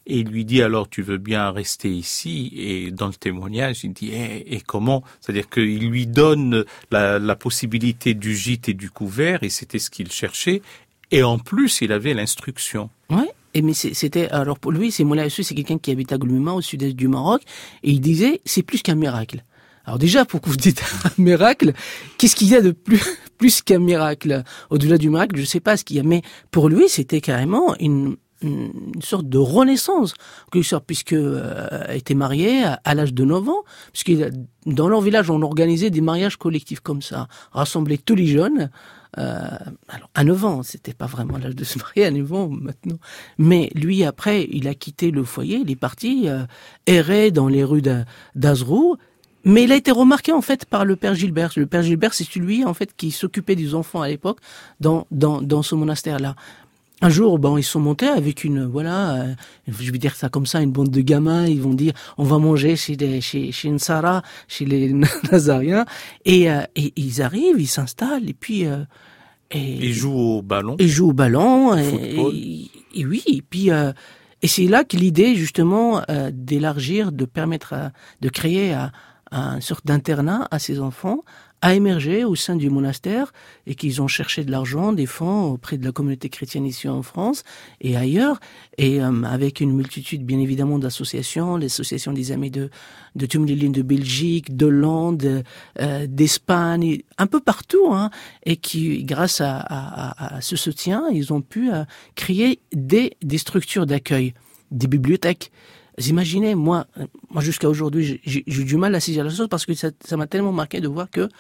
et il lui dit alors tu veux bien rester ici, et dans le témoignage il dit eh, et comment, c'est-à-dire qu'il lui donne la, la possibilité du gîte et du couvert, et c'était ce qu'il cherchait, et en plus il avait l'instruction. Ouais. Et mais c'était, alors pour lui, c'est Moulay Assou, c'est quelqu'un qui habite à Gloumima, au sud-est du Maroc, et il disait, c'est plus qu'un miracle. Alors déjà, pour que vous dites un miracle, qu'est-ce qu'il y a de plus, plus qu'un miracle? Au-delà du miracle, je sais pas ce qu'il y a, mais pour lui, c'était carrément une, une, une sorte de renaissance, quelque sorte, puisque euh, était marié à, à l'âge de neuf ans, puisque dans leur village, on organisait des mariages collectifs comme ça, rassembler tous les jeunes. Euh, alors à neuf ans, c'était pas vraiment l'âge de se marier à neuf ans maintenant. Mais lui, après, il a quitté le foyer, il est parti euh, errer dans les rues d'Azrou. Mais il a été remarqué en fait par le père Gilbert. Le père Gilbert, c'est celui en fait qui s'occupait des enfants à l'époque dans dans dans ce monastère-là. Un jour, bon, ils sont montés avec une, voilà, euh, je vais dire ça comme ça, une bande de gamins. Ils vont dire, on va manger chez des, chez, chez une Sarah, chez les Nazariens, et, euh, et ils arrivent, ils s'installent, et puis, euh, et ils jouent au ballon. Ils jouent au ballon, et, football. Et, et oui, et puis, euh, et c'est là que l'idée justement euh, d'élargir, de permettre, à, de créer à, à une sorte d'internat à ces enfants, a émergé au sein du monastère, et qu'ils ont cherché de l'argent, des fonds auprès de la communauté chrétienne ici en France et ailleurs, et euh, avec une multitude bien évidemment d'associations, l'association des amis de de Tumlilin de Belgique, d'Hollande, euh, d'Espagne, un peu partout, hein, et qui, grâce à, à, à ce soutien, ils ont pu euh, créer des des structures d'accueil, des bibliothèques. Vous imaginez, moi, moi jusqu'à aujourd'hui, j'ai, j'ai eu du mal à saisir la chose parce que ça, ça m'a tellement marqué de voir que,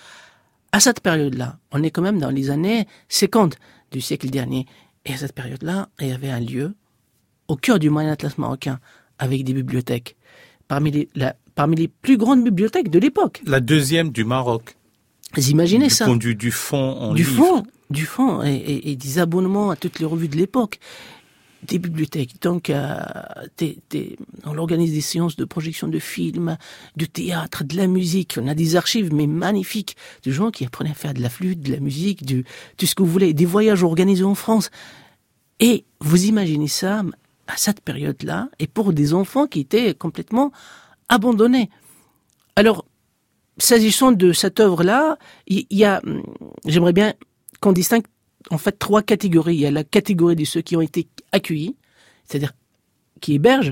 à cette période-là, on est quand même dans les années cinquante du siècle dernier, et à cette période-là, il y avait un lieu au cœur du Moyen Atlas marocain avec des bibliothèques, parmi les, la, parmi les plus grandes bibliothèques de l'époque. La deuxième du Maroc. Vous imaginez du ça? Point du, du fond en du livre. fond, du fond, et, et, et des abonnements à toutes les revues de l'époque. Des bibliothèques, donc euh, des, des, on organise des séances de projection de films, du théâtre, de la musique. On a des archives mais magnifiques de gens qui apprenaient à faire de la flûte, de la musique, du tout ce que vous voulez, des voyages organisés en France. Et vous imaginez ça à cette période-là, et pour des enfants qui étaient complètement abandonnés. Alors, s'agissant de cette œuvre-là, il y, y a, j'aimerais bien qu'on distingue en fait trois catégories. Il y a la catégorie de ceux qui ont été accueillis, c'est-à-dire qui hébergent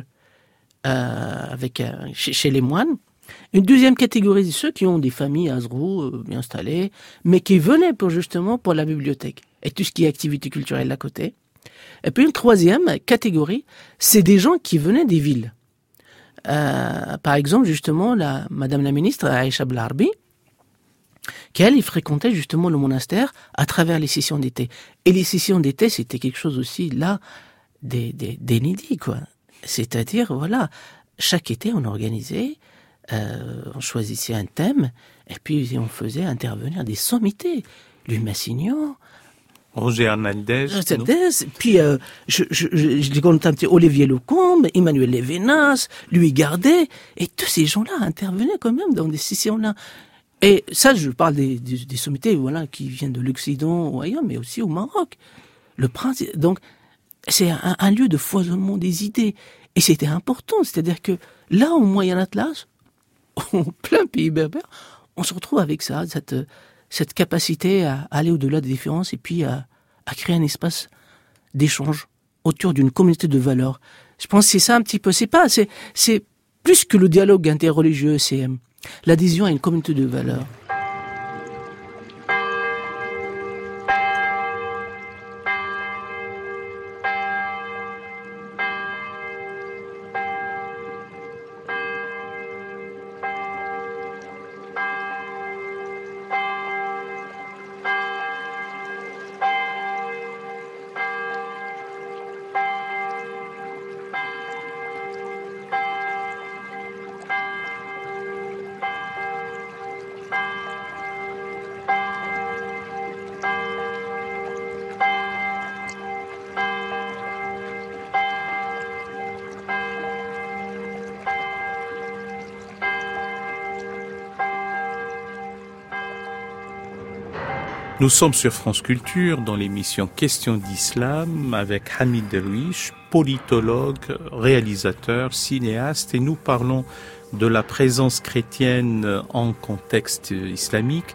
euh, avec euh, chez, chez les moines. Une deuxième catégorie de ceux qui ont des familles à Azrou euh, bien installées, mais qui venaient pour justement pour la bibliothèque et tout ce qui est activité culturelle à côté. Et puis une troisième catégorie, c'est des gens qui venaient des villes. Euh, par exemple, justement, la Madame la ministre Aïcha Blarbi, qu'elle, il fréquentait justement le monastère à travers les sessions d'été. Et les sessions d'été, c'était quelque chose aussi, là, des, des, d'inédit, quoi. C'est-à-dire, voilà, chaque été, on organisait, euh, on choisissait un thème, et puis on faisait intervenir des sommités. Louis Massignon, Roger Hernandez. Puis, euh, je, je, je, je compte un petit Olivier Lecombe, Emmanuel Lévinas, Louis Gardet, et tous ces gens-là intervenaient quand même dans des sessions-là. Et ça, je parle des, des, des sommités, voilà, qui viennent de l'Occident ou ailleurs, mais aussi au Maroc. Le prince, donc, c'est un, un lieu de foisonnement des idées. Et c'était important, c'est-à-dire que là, au Moyen Atlas, en plein pays berbère, on se retrouve avec ça, cette, cette capacité à aller au-delà des différences et puis à, à créer un espace d'échange autour d'une communauté de valeurs. Je pense que c'est ça un petit peu. C'est pas, c'est, c'est plus que le dialogue interreligieux, c'est l'adhésion à une communauté de valeurs. Nous sommes sur France Culture dans l'émission Questions d'Islam avec Hamid Derwish, politologue, réalisateur, cinéaste, et nous parlons de la présence chrétienne en contexte islamique,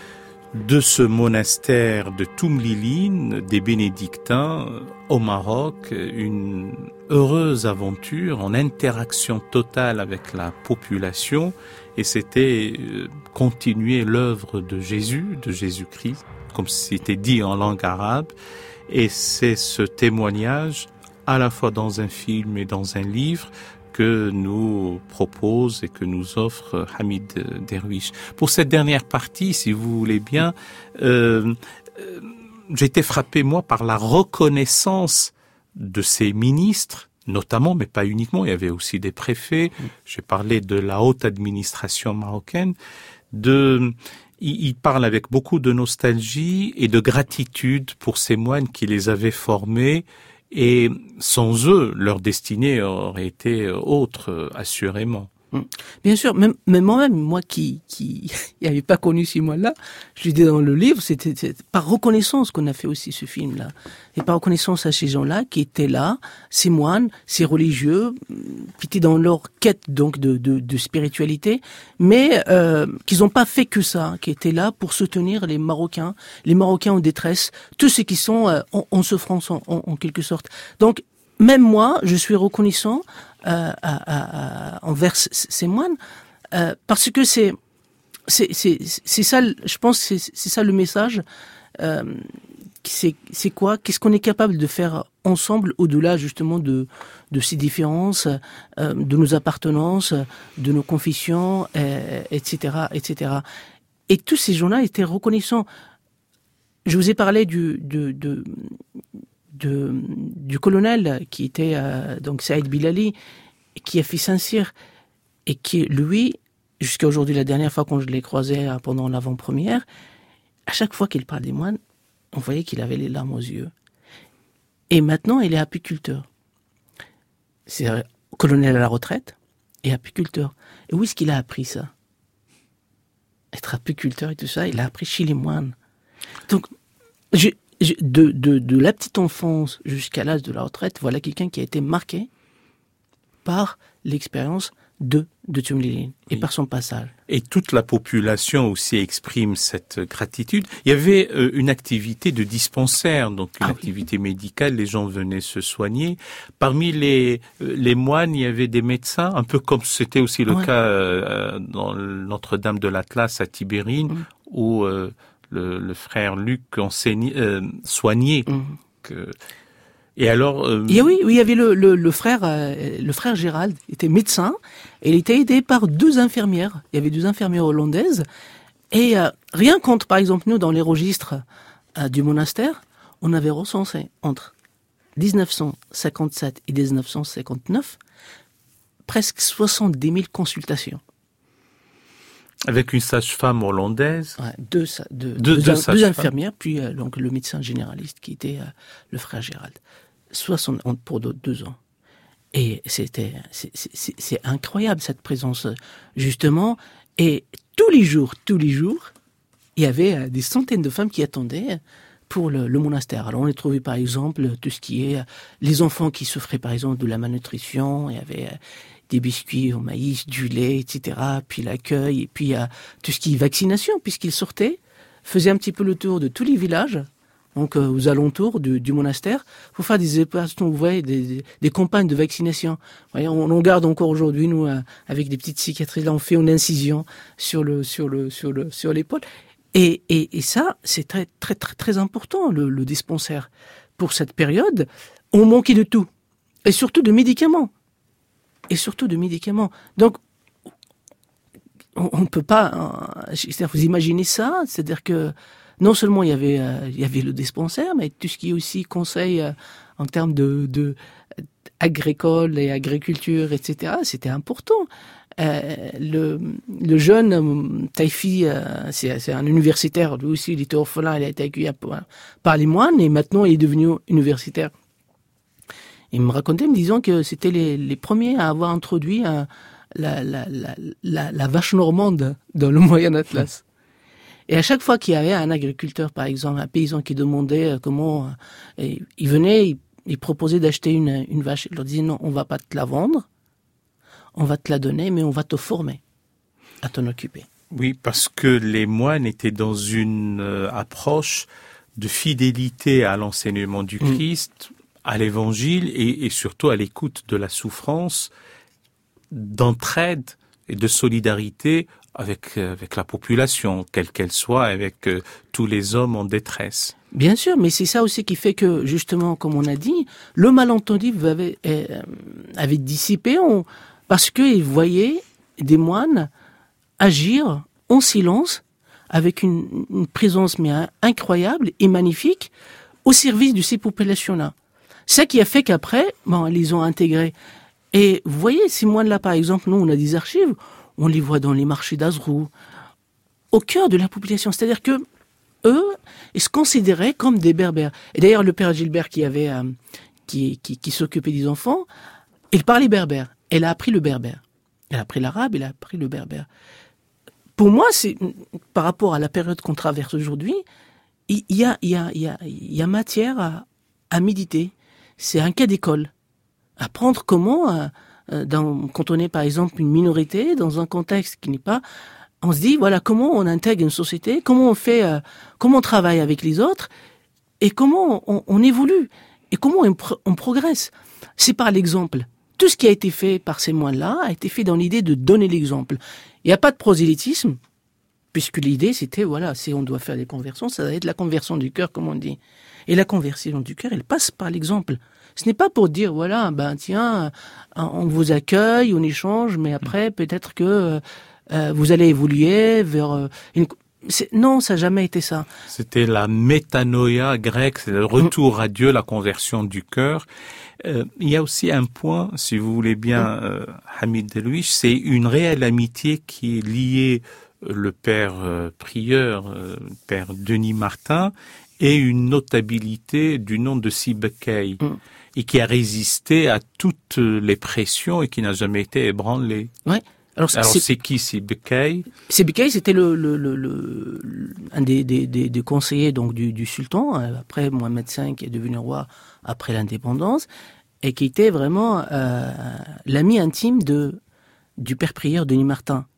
de ce monastère de Toumlilin, des bénédictins, au Maroc, une heureuse aventure en interaction totale avec la population, et c'était continuer l'œuvre de Jésus, de Jésus-Christ, comme c'était dit en langue arabe, et c'est ce témoignage, à la fois dans un film et dans un livre, que nous propose et que nous offre Hamid Derwish. Pour cette dernière partie, si vous voulez bien, euh, euh, j'ai été frappé, moi, par la reconnaissance de ces ministres, notamment, mais pas uniquement, il y avait aussi des préfets, j'ai parlé de la haute administration marocaine, de... Ils parlent avec beaucoup de nostalgie et de gratitude pour ces moines qui les avaient formés. Et sans eux, leur destinée aurait été autre, assurément. Bien sûr, même, même moi-même, moi qui qui n'avais pas connu ces moines-là, je l'ai dit dans le livre, c'était, c'était par reconnaissance qu'on a fait aussi ce film-là. Et par reconnaissance à ces gens-là qui étaient là, ces moines, ces religieux, qui étaient dans leur quête donc de, de, de spiritualité, mais euh, qui n'ont pas fait que ça, qui étaient là pour soutenir les Marocains, les Marocains en détresse, tous ceux qui sont euh, en, en souffrance en, en, en quelque sorte. Donc, même moi, je suis reconnaissant euh, à, à, envers ces moines euh, parce que c'est c'est c'est c'est ça. Je pense que c'est c'est ça le message. Euh, c'est c'est quoi? Qu'est-ce qu'on est capable de faire ensemble au-delà justement de de ces différences, euh, de nos appartenances, de nos confessions, euh, et cetera, et cetera. Et tous ces gens-là étaient reconnaissants. Je vous ai parlé du de de De, du colonel qui était euh, donc Saïd Bilali, qui a fait Saint-Cyr et qui, lui, jusqu'à aujourd'hui, la dernière fois quand je l'ai croisé euh, pendant l'avant-première, à chaque fois qu'il parle des moines, on voyait qu'il avait les larmes aux yeux. Et maintenant, il est apiculteur. C'est euh, colonel à la retraite et apiculteur. Et où est-ce qu'il a appris ça? Être apiculteur et tout ça, il a appris chez les moines. Donc, j'ai De, de, de la petite enfance jusqu'à l'âge de la retraite, voilà quelqu'un qui a été marqué par l'expérience de, de Toumlilin et oui. Par son passage. Et toute la population aussi exprime cette gratitude. Il y avait euh, une activité de dispensaire, donc une ah, activité oui. médicale, les gens venaient se soigner. Parmi les, euh, les moines, il y avait des médecins, un peu comme c'était aussi le ouais. cas euh, dans Notre-Dame de l'Atlas à Tibérine, mmh. où... Euh, Le, le frère Luc enseignait, euh, soignait. Mmh. Que... Et alors, euh... et oui, oui, il y avait le, le, le frère, euh, le frère Gérald était médecin et il était aidé par deux infirmières. Il y avait deux infirmières hollandaises et euh, rien contre, par exemple, nous dans les registres euh, du monastère, on avait recensé entre dix-neuf cent cinquante-sept et dix-neuf cent cinquante-neuf presque soixante-dix mille consultations. Avec une sage-femme hollandaise. Ouais, deux, deux, deux, deux, deux, deux infirmières, puis euh, donc le médecin généraliste qui était euh, le frère Gérald. soixante pour deux ans. Et c'était, c'est, c'est, c'est incroyable cette présence, justement. Et tous les jours, tous les jours, il y avait euh, des centaines de femmes qui attendaient pour le, le monastère. Alors on a trouvé par exemple tout ce qui est euh, les enfants qui souffraient par exemple de la malnutrition. Il y avait euh, des biscuits au maïs, du lait, et cetera. Puis l'accueil, et puis euh, tout ce qui est vaccination, puisqu'ils sortaient, faisaient un petit peu le tour de tous les villages, donc euh, aux alentours du, du monastère, pour faire des opérations, vous voyez, des, des, des campagnes de vaccination. Vous voyez, on, on garde encore aujourd'hui, nous, euh, avec des petites cicatrices, là, on fait une incision sur le, sur le, sur le, sur l'épaule. Et, et, et ça, c'est très, très, très, très important, le, le dispensaire. Pour cette période, on manquait de tout. Et surtout de médicaments. Et surtout de médicaments. Donc, on ne peut pas... Euh, vous imaginez ça? C'est-à-dire que non seulement il y avait, euh, il y avait le dispensaire, mais tout ce qui est aussi conseil euh, en termes de, de agricole et agriculture, et cetera, c'était important. Euh, le, le jeune euh, Taifi, euh, c'est, c'est un universitaire, lui aussi il était orphelin, il a été accueilli par, par les moines, et maintenant il est devenu universitaire. Il me racontait, me disant que c'était les, les premiers à avoir introduit un, la, la, la, la, la vache normande dans le Moyen Atlas. Et à chaque fois qu'il y avait un agriculteur, par exemple, un paysan qui demandait comment, et il venait, il, ils proposaient d'acheter une, une vache. Ils leur disaient non, on va pas te la vendre, on va te la donner, mais on va te former à t'en occuper. Oui, parce que les moines étaient dans une euh, approche de fidélité à l'enseignement du Christ, mmh. à l'Évangile et, et surtout à l'écoute de la souffrance, d'entraide et de solidarité avec avec la population, quelle qu'elle soit, avec euh, tous les hommes en détresse. Bien sûr, mais c'est ça aussi qui fait que, justement, comme on a dit, le malentendu avait, euh, avait dissipé on, parce qu'ils voyaient des moines agir en silence, avec une, une présence mais incroyable et magnifique, au service de ces populations-là. Ça qui a fait qu'après, bon, ils les ont intégrés. Et vous voyez, ces moines-là, par exemple, nous, on a des archives, on les voit dans les marchés d'Azrou, au cœur de la population. C'est-à-dire que eux, ils se considéraient comme des berbères. Et d'ailleurs, le père Gilbert qui avait, euh, qui, qui, qui s'occupait des enfants, il parlait berbère. Elle a appris le berbère. Elle a appris l'arabe, elle a appris le berbère. Pour moi, c'est, par rapport à la période qu'on traverse aujourd'hui, il y a, il y a, il y a, il y a matière à, à méditer. C'est un cas d'école. Apprendre comment, euh, dans, quand on est par exemple une minorité, dans un contexte qui n'est pas, on se dit voilà comment on intègre une société, comment on fait, euh, comment on travaille avec les autres, et comment on, on évolue, et comment on, pro- on progresse. C'est par l'exemple. Tout ce qui a été fait par ces moines-là a été fait dans l'idée de donner l'exemple. Il n'y a pas de prosélytisme, puisque l'idée c'était voilà, si on doit faire des conversions, ça va être la conversion du cœur, comme on dit. Et la conversion du cœur, elle passe par l'exemple. Ce n'est pas pour dire, voilà, ben tiens, on vous accueille, on échange, mais après, peut-être que euh, vous allez évoluer vers euh, une... C'est... Non, ça n'a jamais été ça. C'était la métanoïa grecque, c'est le retour à Dieu, la conversion du cœur. Euh, il y a aussi un point, si vous voulez bien, euh, Hamid Delouiche, c'est une réelle amitié qui est liée le père euh, prieur, euh, père Denis Martin, et une notabilité du nom de Sibekay, mm. et qui a résisté à toutes les pressions et qui n'a jamais été ébranlé. Ouais. Alors, Alors c'est, c'est qui Sibekay? Sibekay, c'était le, le, le, le, un des, des, des, des conseillers donc du, du sultan. Après Mohamed cinq qui est devenu roi après l'indépendance, et qui était vraiment euh, l'ami intime de du père prieur Denis Martin.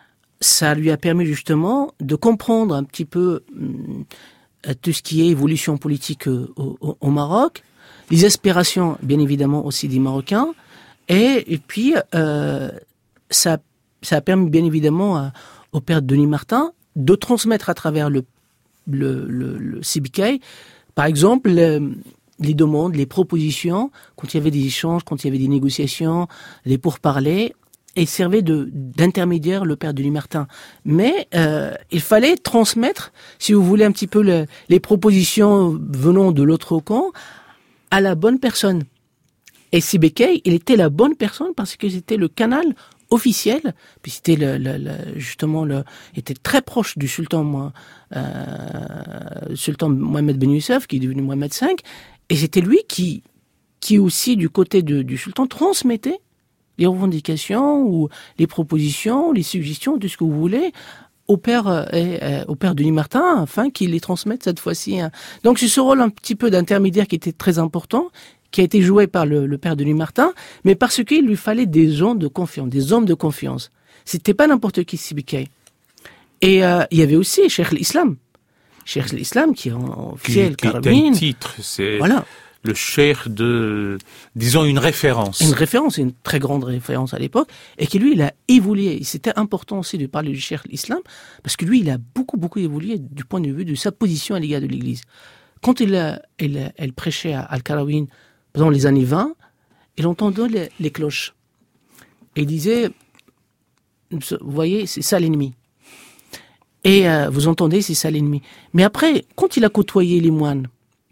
Ça lui a permis justement de comprendre un petit peu euh, tout ce qui est évolution politique au, au, au Maroc, les aspirations bien évidemment aussi des Marocains, et, et puis euh, ça, ça a permis bien évidemment à, au père Denis Martin de transmettre à travers le, le, le, le C B K, par exemple, le, les demandes, les propositions, quand il y avait des échanges, quand il y avait des négociations, les pourparlers, et servait de d'intermédiaire le père Denis Martin. Mais euh, il fallait transmettre, si vous voulez, un petit peu le, les propositions venant de l'autre camp à la bonne personne. Et C B K, il était la bonne personne parce que c'était le canal officiel, puis c'était le, le, le justement le était très proche du sultan moi, euh, sultan Mohamed Ben Youssef qui est devenu Mohamed cinq, et c'était lui qui qui aussi du côté de, du sultan transmettait les revendications ou les propositions, les suggestions, tout ce que vous voulez, au père, euh, euh, au père Denis Martin, afin qu'il les transmette cette fois-ci. Hein. Donc c'est ce rôle un petit peu d'intermédiaire qui était très important, qui a été joué par le, le père Denis Martin, mais parce qu'il lui fallait des gens de confiance, des hommes de confiance. C'était pas n'importe qui, C B K. Et euh, il y avait aussi Cheikh l'Islam. Cheikh l'Islam qui est en officiel, qui, qui est un titre, c'est... Voilà. Le cheikh de, disons, une référence. Une référence, une très grande référence à l'époque, et qui lui, il a évolué. C'était important aussi de parler du cheikh l'Islam, parce que lui, il a beaucoup, beaucoup évolué du point de vue de sa position à l'égard de l'Église. Quand il, a, il, elle prêchait à Al-Qarawin, dans les années vingt, il entendait les, les cloches. Et il disait, vous voyez, c'est ça l'ennemi. Et euh, vous entendez, c'est ça l'ennemi. Mais après, quand il a côtoyé les moines,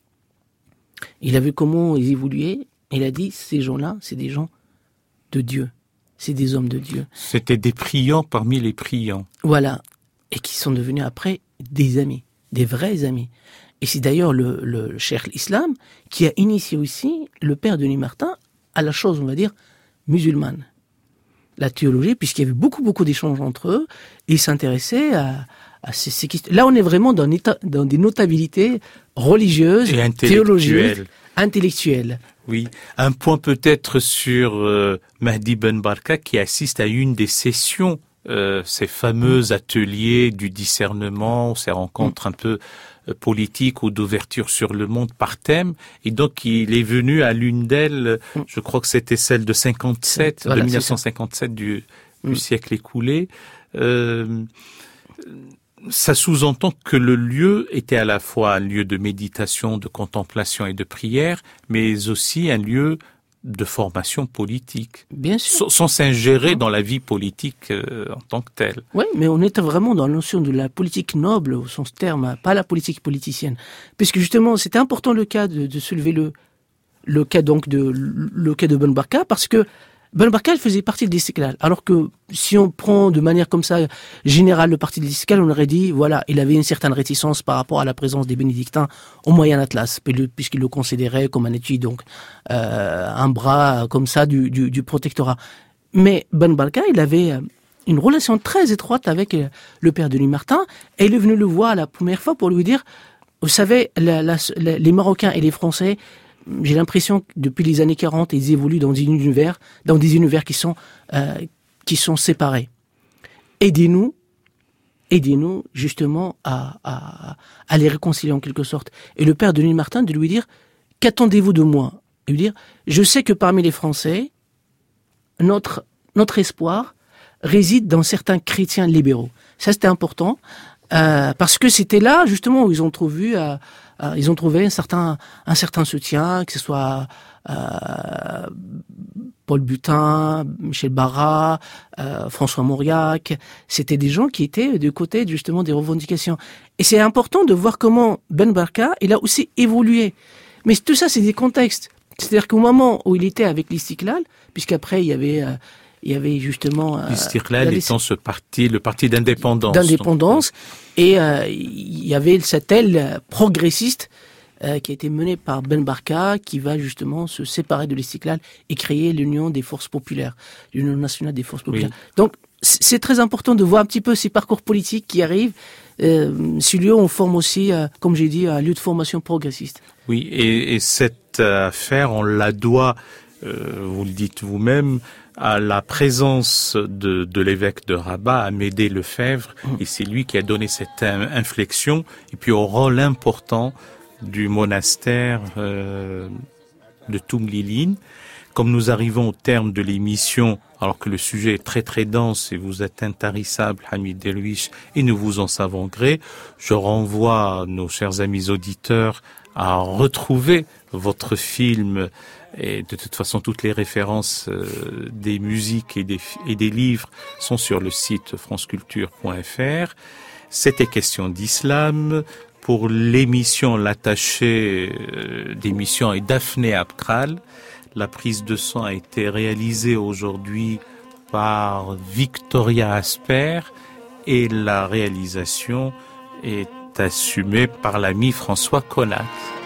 il a vu comment ils évoluaient, et il a dit, ces gens-là, c'est des gens de Dieu. C'est des hommes de Dieu. C'était des priants parmi les priants. Voilà. Et qui sont devenus après des amis, des vrais amis. Et c'est d'ailleurs le, le, le cheikh l'Islam qui a initié aussi le père Denis Martin à la chose, on va dire, musulmane. La théologie, puisqu'il y avait beaucoup, beaucoup d'échanges entre eux, et ils s'intéressaient à, à ces, ces questions. Là, on est vraiment dans, état, dans des notabilités religieuses, théologiques, intellectuelle. Oui, un point peut-être sur euh, Mahdi Ben Barka qui assiste à une des sessions, euh, ces fameux ateliers du discernement, ces rencontres un peu euh, politiques ou d'ouverture sur le monde par thème. Et donc il est venu à l'une d'elles, je crois que c'était celle de cinquante-sept, voilà, de mille neuf cent cinquante-sept du, du mm. siècle écoulé. Euh, Ça sous-entend que le lieu était à la fois un lieu de méditation, de contemplation et de prière, mais aussi un lieu de formation politique. Bien sûr. Sans s'ingérer dans la vie politique euh, en tant que telle. Oui, mais on était vraiment dans la notion de la politique noble, au sens terme, pas la politique politicienne. Puisque justement, c'était important le cas de, de soulever le, le cas donc de, le cas de Ben Barka, parce que Ben Barka faisait partie de l'Istiqlal, alors que si on prend de manière comme ça générale le parti de l'Istiqlal, on aurait dit voilà, il avait une certaine réticence par rapport à la présence des bénédictins au Moyen Atlas, puisqu'il le considérait comme un étude, donc euh, un bras comme ça du, du, du protectorat. Mais Ben Barka, il avait une relation très étroite avec le père Denis Martin, et il est venu le voir la première fois pour lui dire, vous savez, la, la, la, les Marocains et les Français, j'ai l'impression que depuis les années quarante, ils évoluent dans des univers, dans des univers qui sont, euh, qui sont séparés. Aidez-nous, aidez-nous justement à, à, à les réconcilier en quelque sorte. Et le père Denis Martin de lui dire, qu'attendez-vous de moi? Et lui dire, je sais que parmi les Français, notre, notre espoir réside dans certains chrétiens libéraux. Ça, c'était important, euh, parce que c'était là justement où ils ont trouvé, euh, euh, ils ont trouvé un certain, un certain soutien, que ce soit euh, Paul Butin, Michel Barra, euh, François Mauriac. C'était des gens qui étaient du côté justement des revendications. Et c'est important de voir comment Ben Barka, il a aussi évolué. Mais tout ça, c'est des contextes. C'est-à-dire qu'au moment où il était avec l'Istiqlal, puisqu'après il y avait euh, il y avait justement euh, l'Istiqlal étant ce parti, le parti d'indépendance. D'indépendance, donc. Et euh, il y avait cette aile progressiste euh, qui a été menée par Ben Barka, qui va justement se séparer de l'Istiqlal et créer l'Union des forces populaires, l'Union nationale des forces populaires. Oui. Donc c'est très important de voir un petit peu ces parcours politiques qui arrivent. Euh, ce lieu, on forme aussi, euh, comme j'ai dit, un lieu de formation progressiste. Oui, et, et cette affaire, on la doit, euh, vous le dites vous-même, à la présence de, de l'évêque de Rabat, Amédée Lefebvre, mmh. et c'est lui qui a donné cette inflexion, et puis au rôle important du monastère euh, de Toumliline. Comme nous arrivons au terme de l'émission, alors que le sujet est très très dense et vous êtes intarissable, Hamid Derwish, et nous vous en savons gré, je renvoie nos chers amis auditeurs à retrouver votre film, et de toute façon toutes les références euh, des musiques et des, et des livres sont sur le site franceculture point f r. C'était question d'islam. Pour l'émission, l'attaché euh, d'émission est Daphné Abkral. La prise de son a été réalisée aujourd'hui par Victoria Asper et la réalisation est assumée par l'ami François Connat.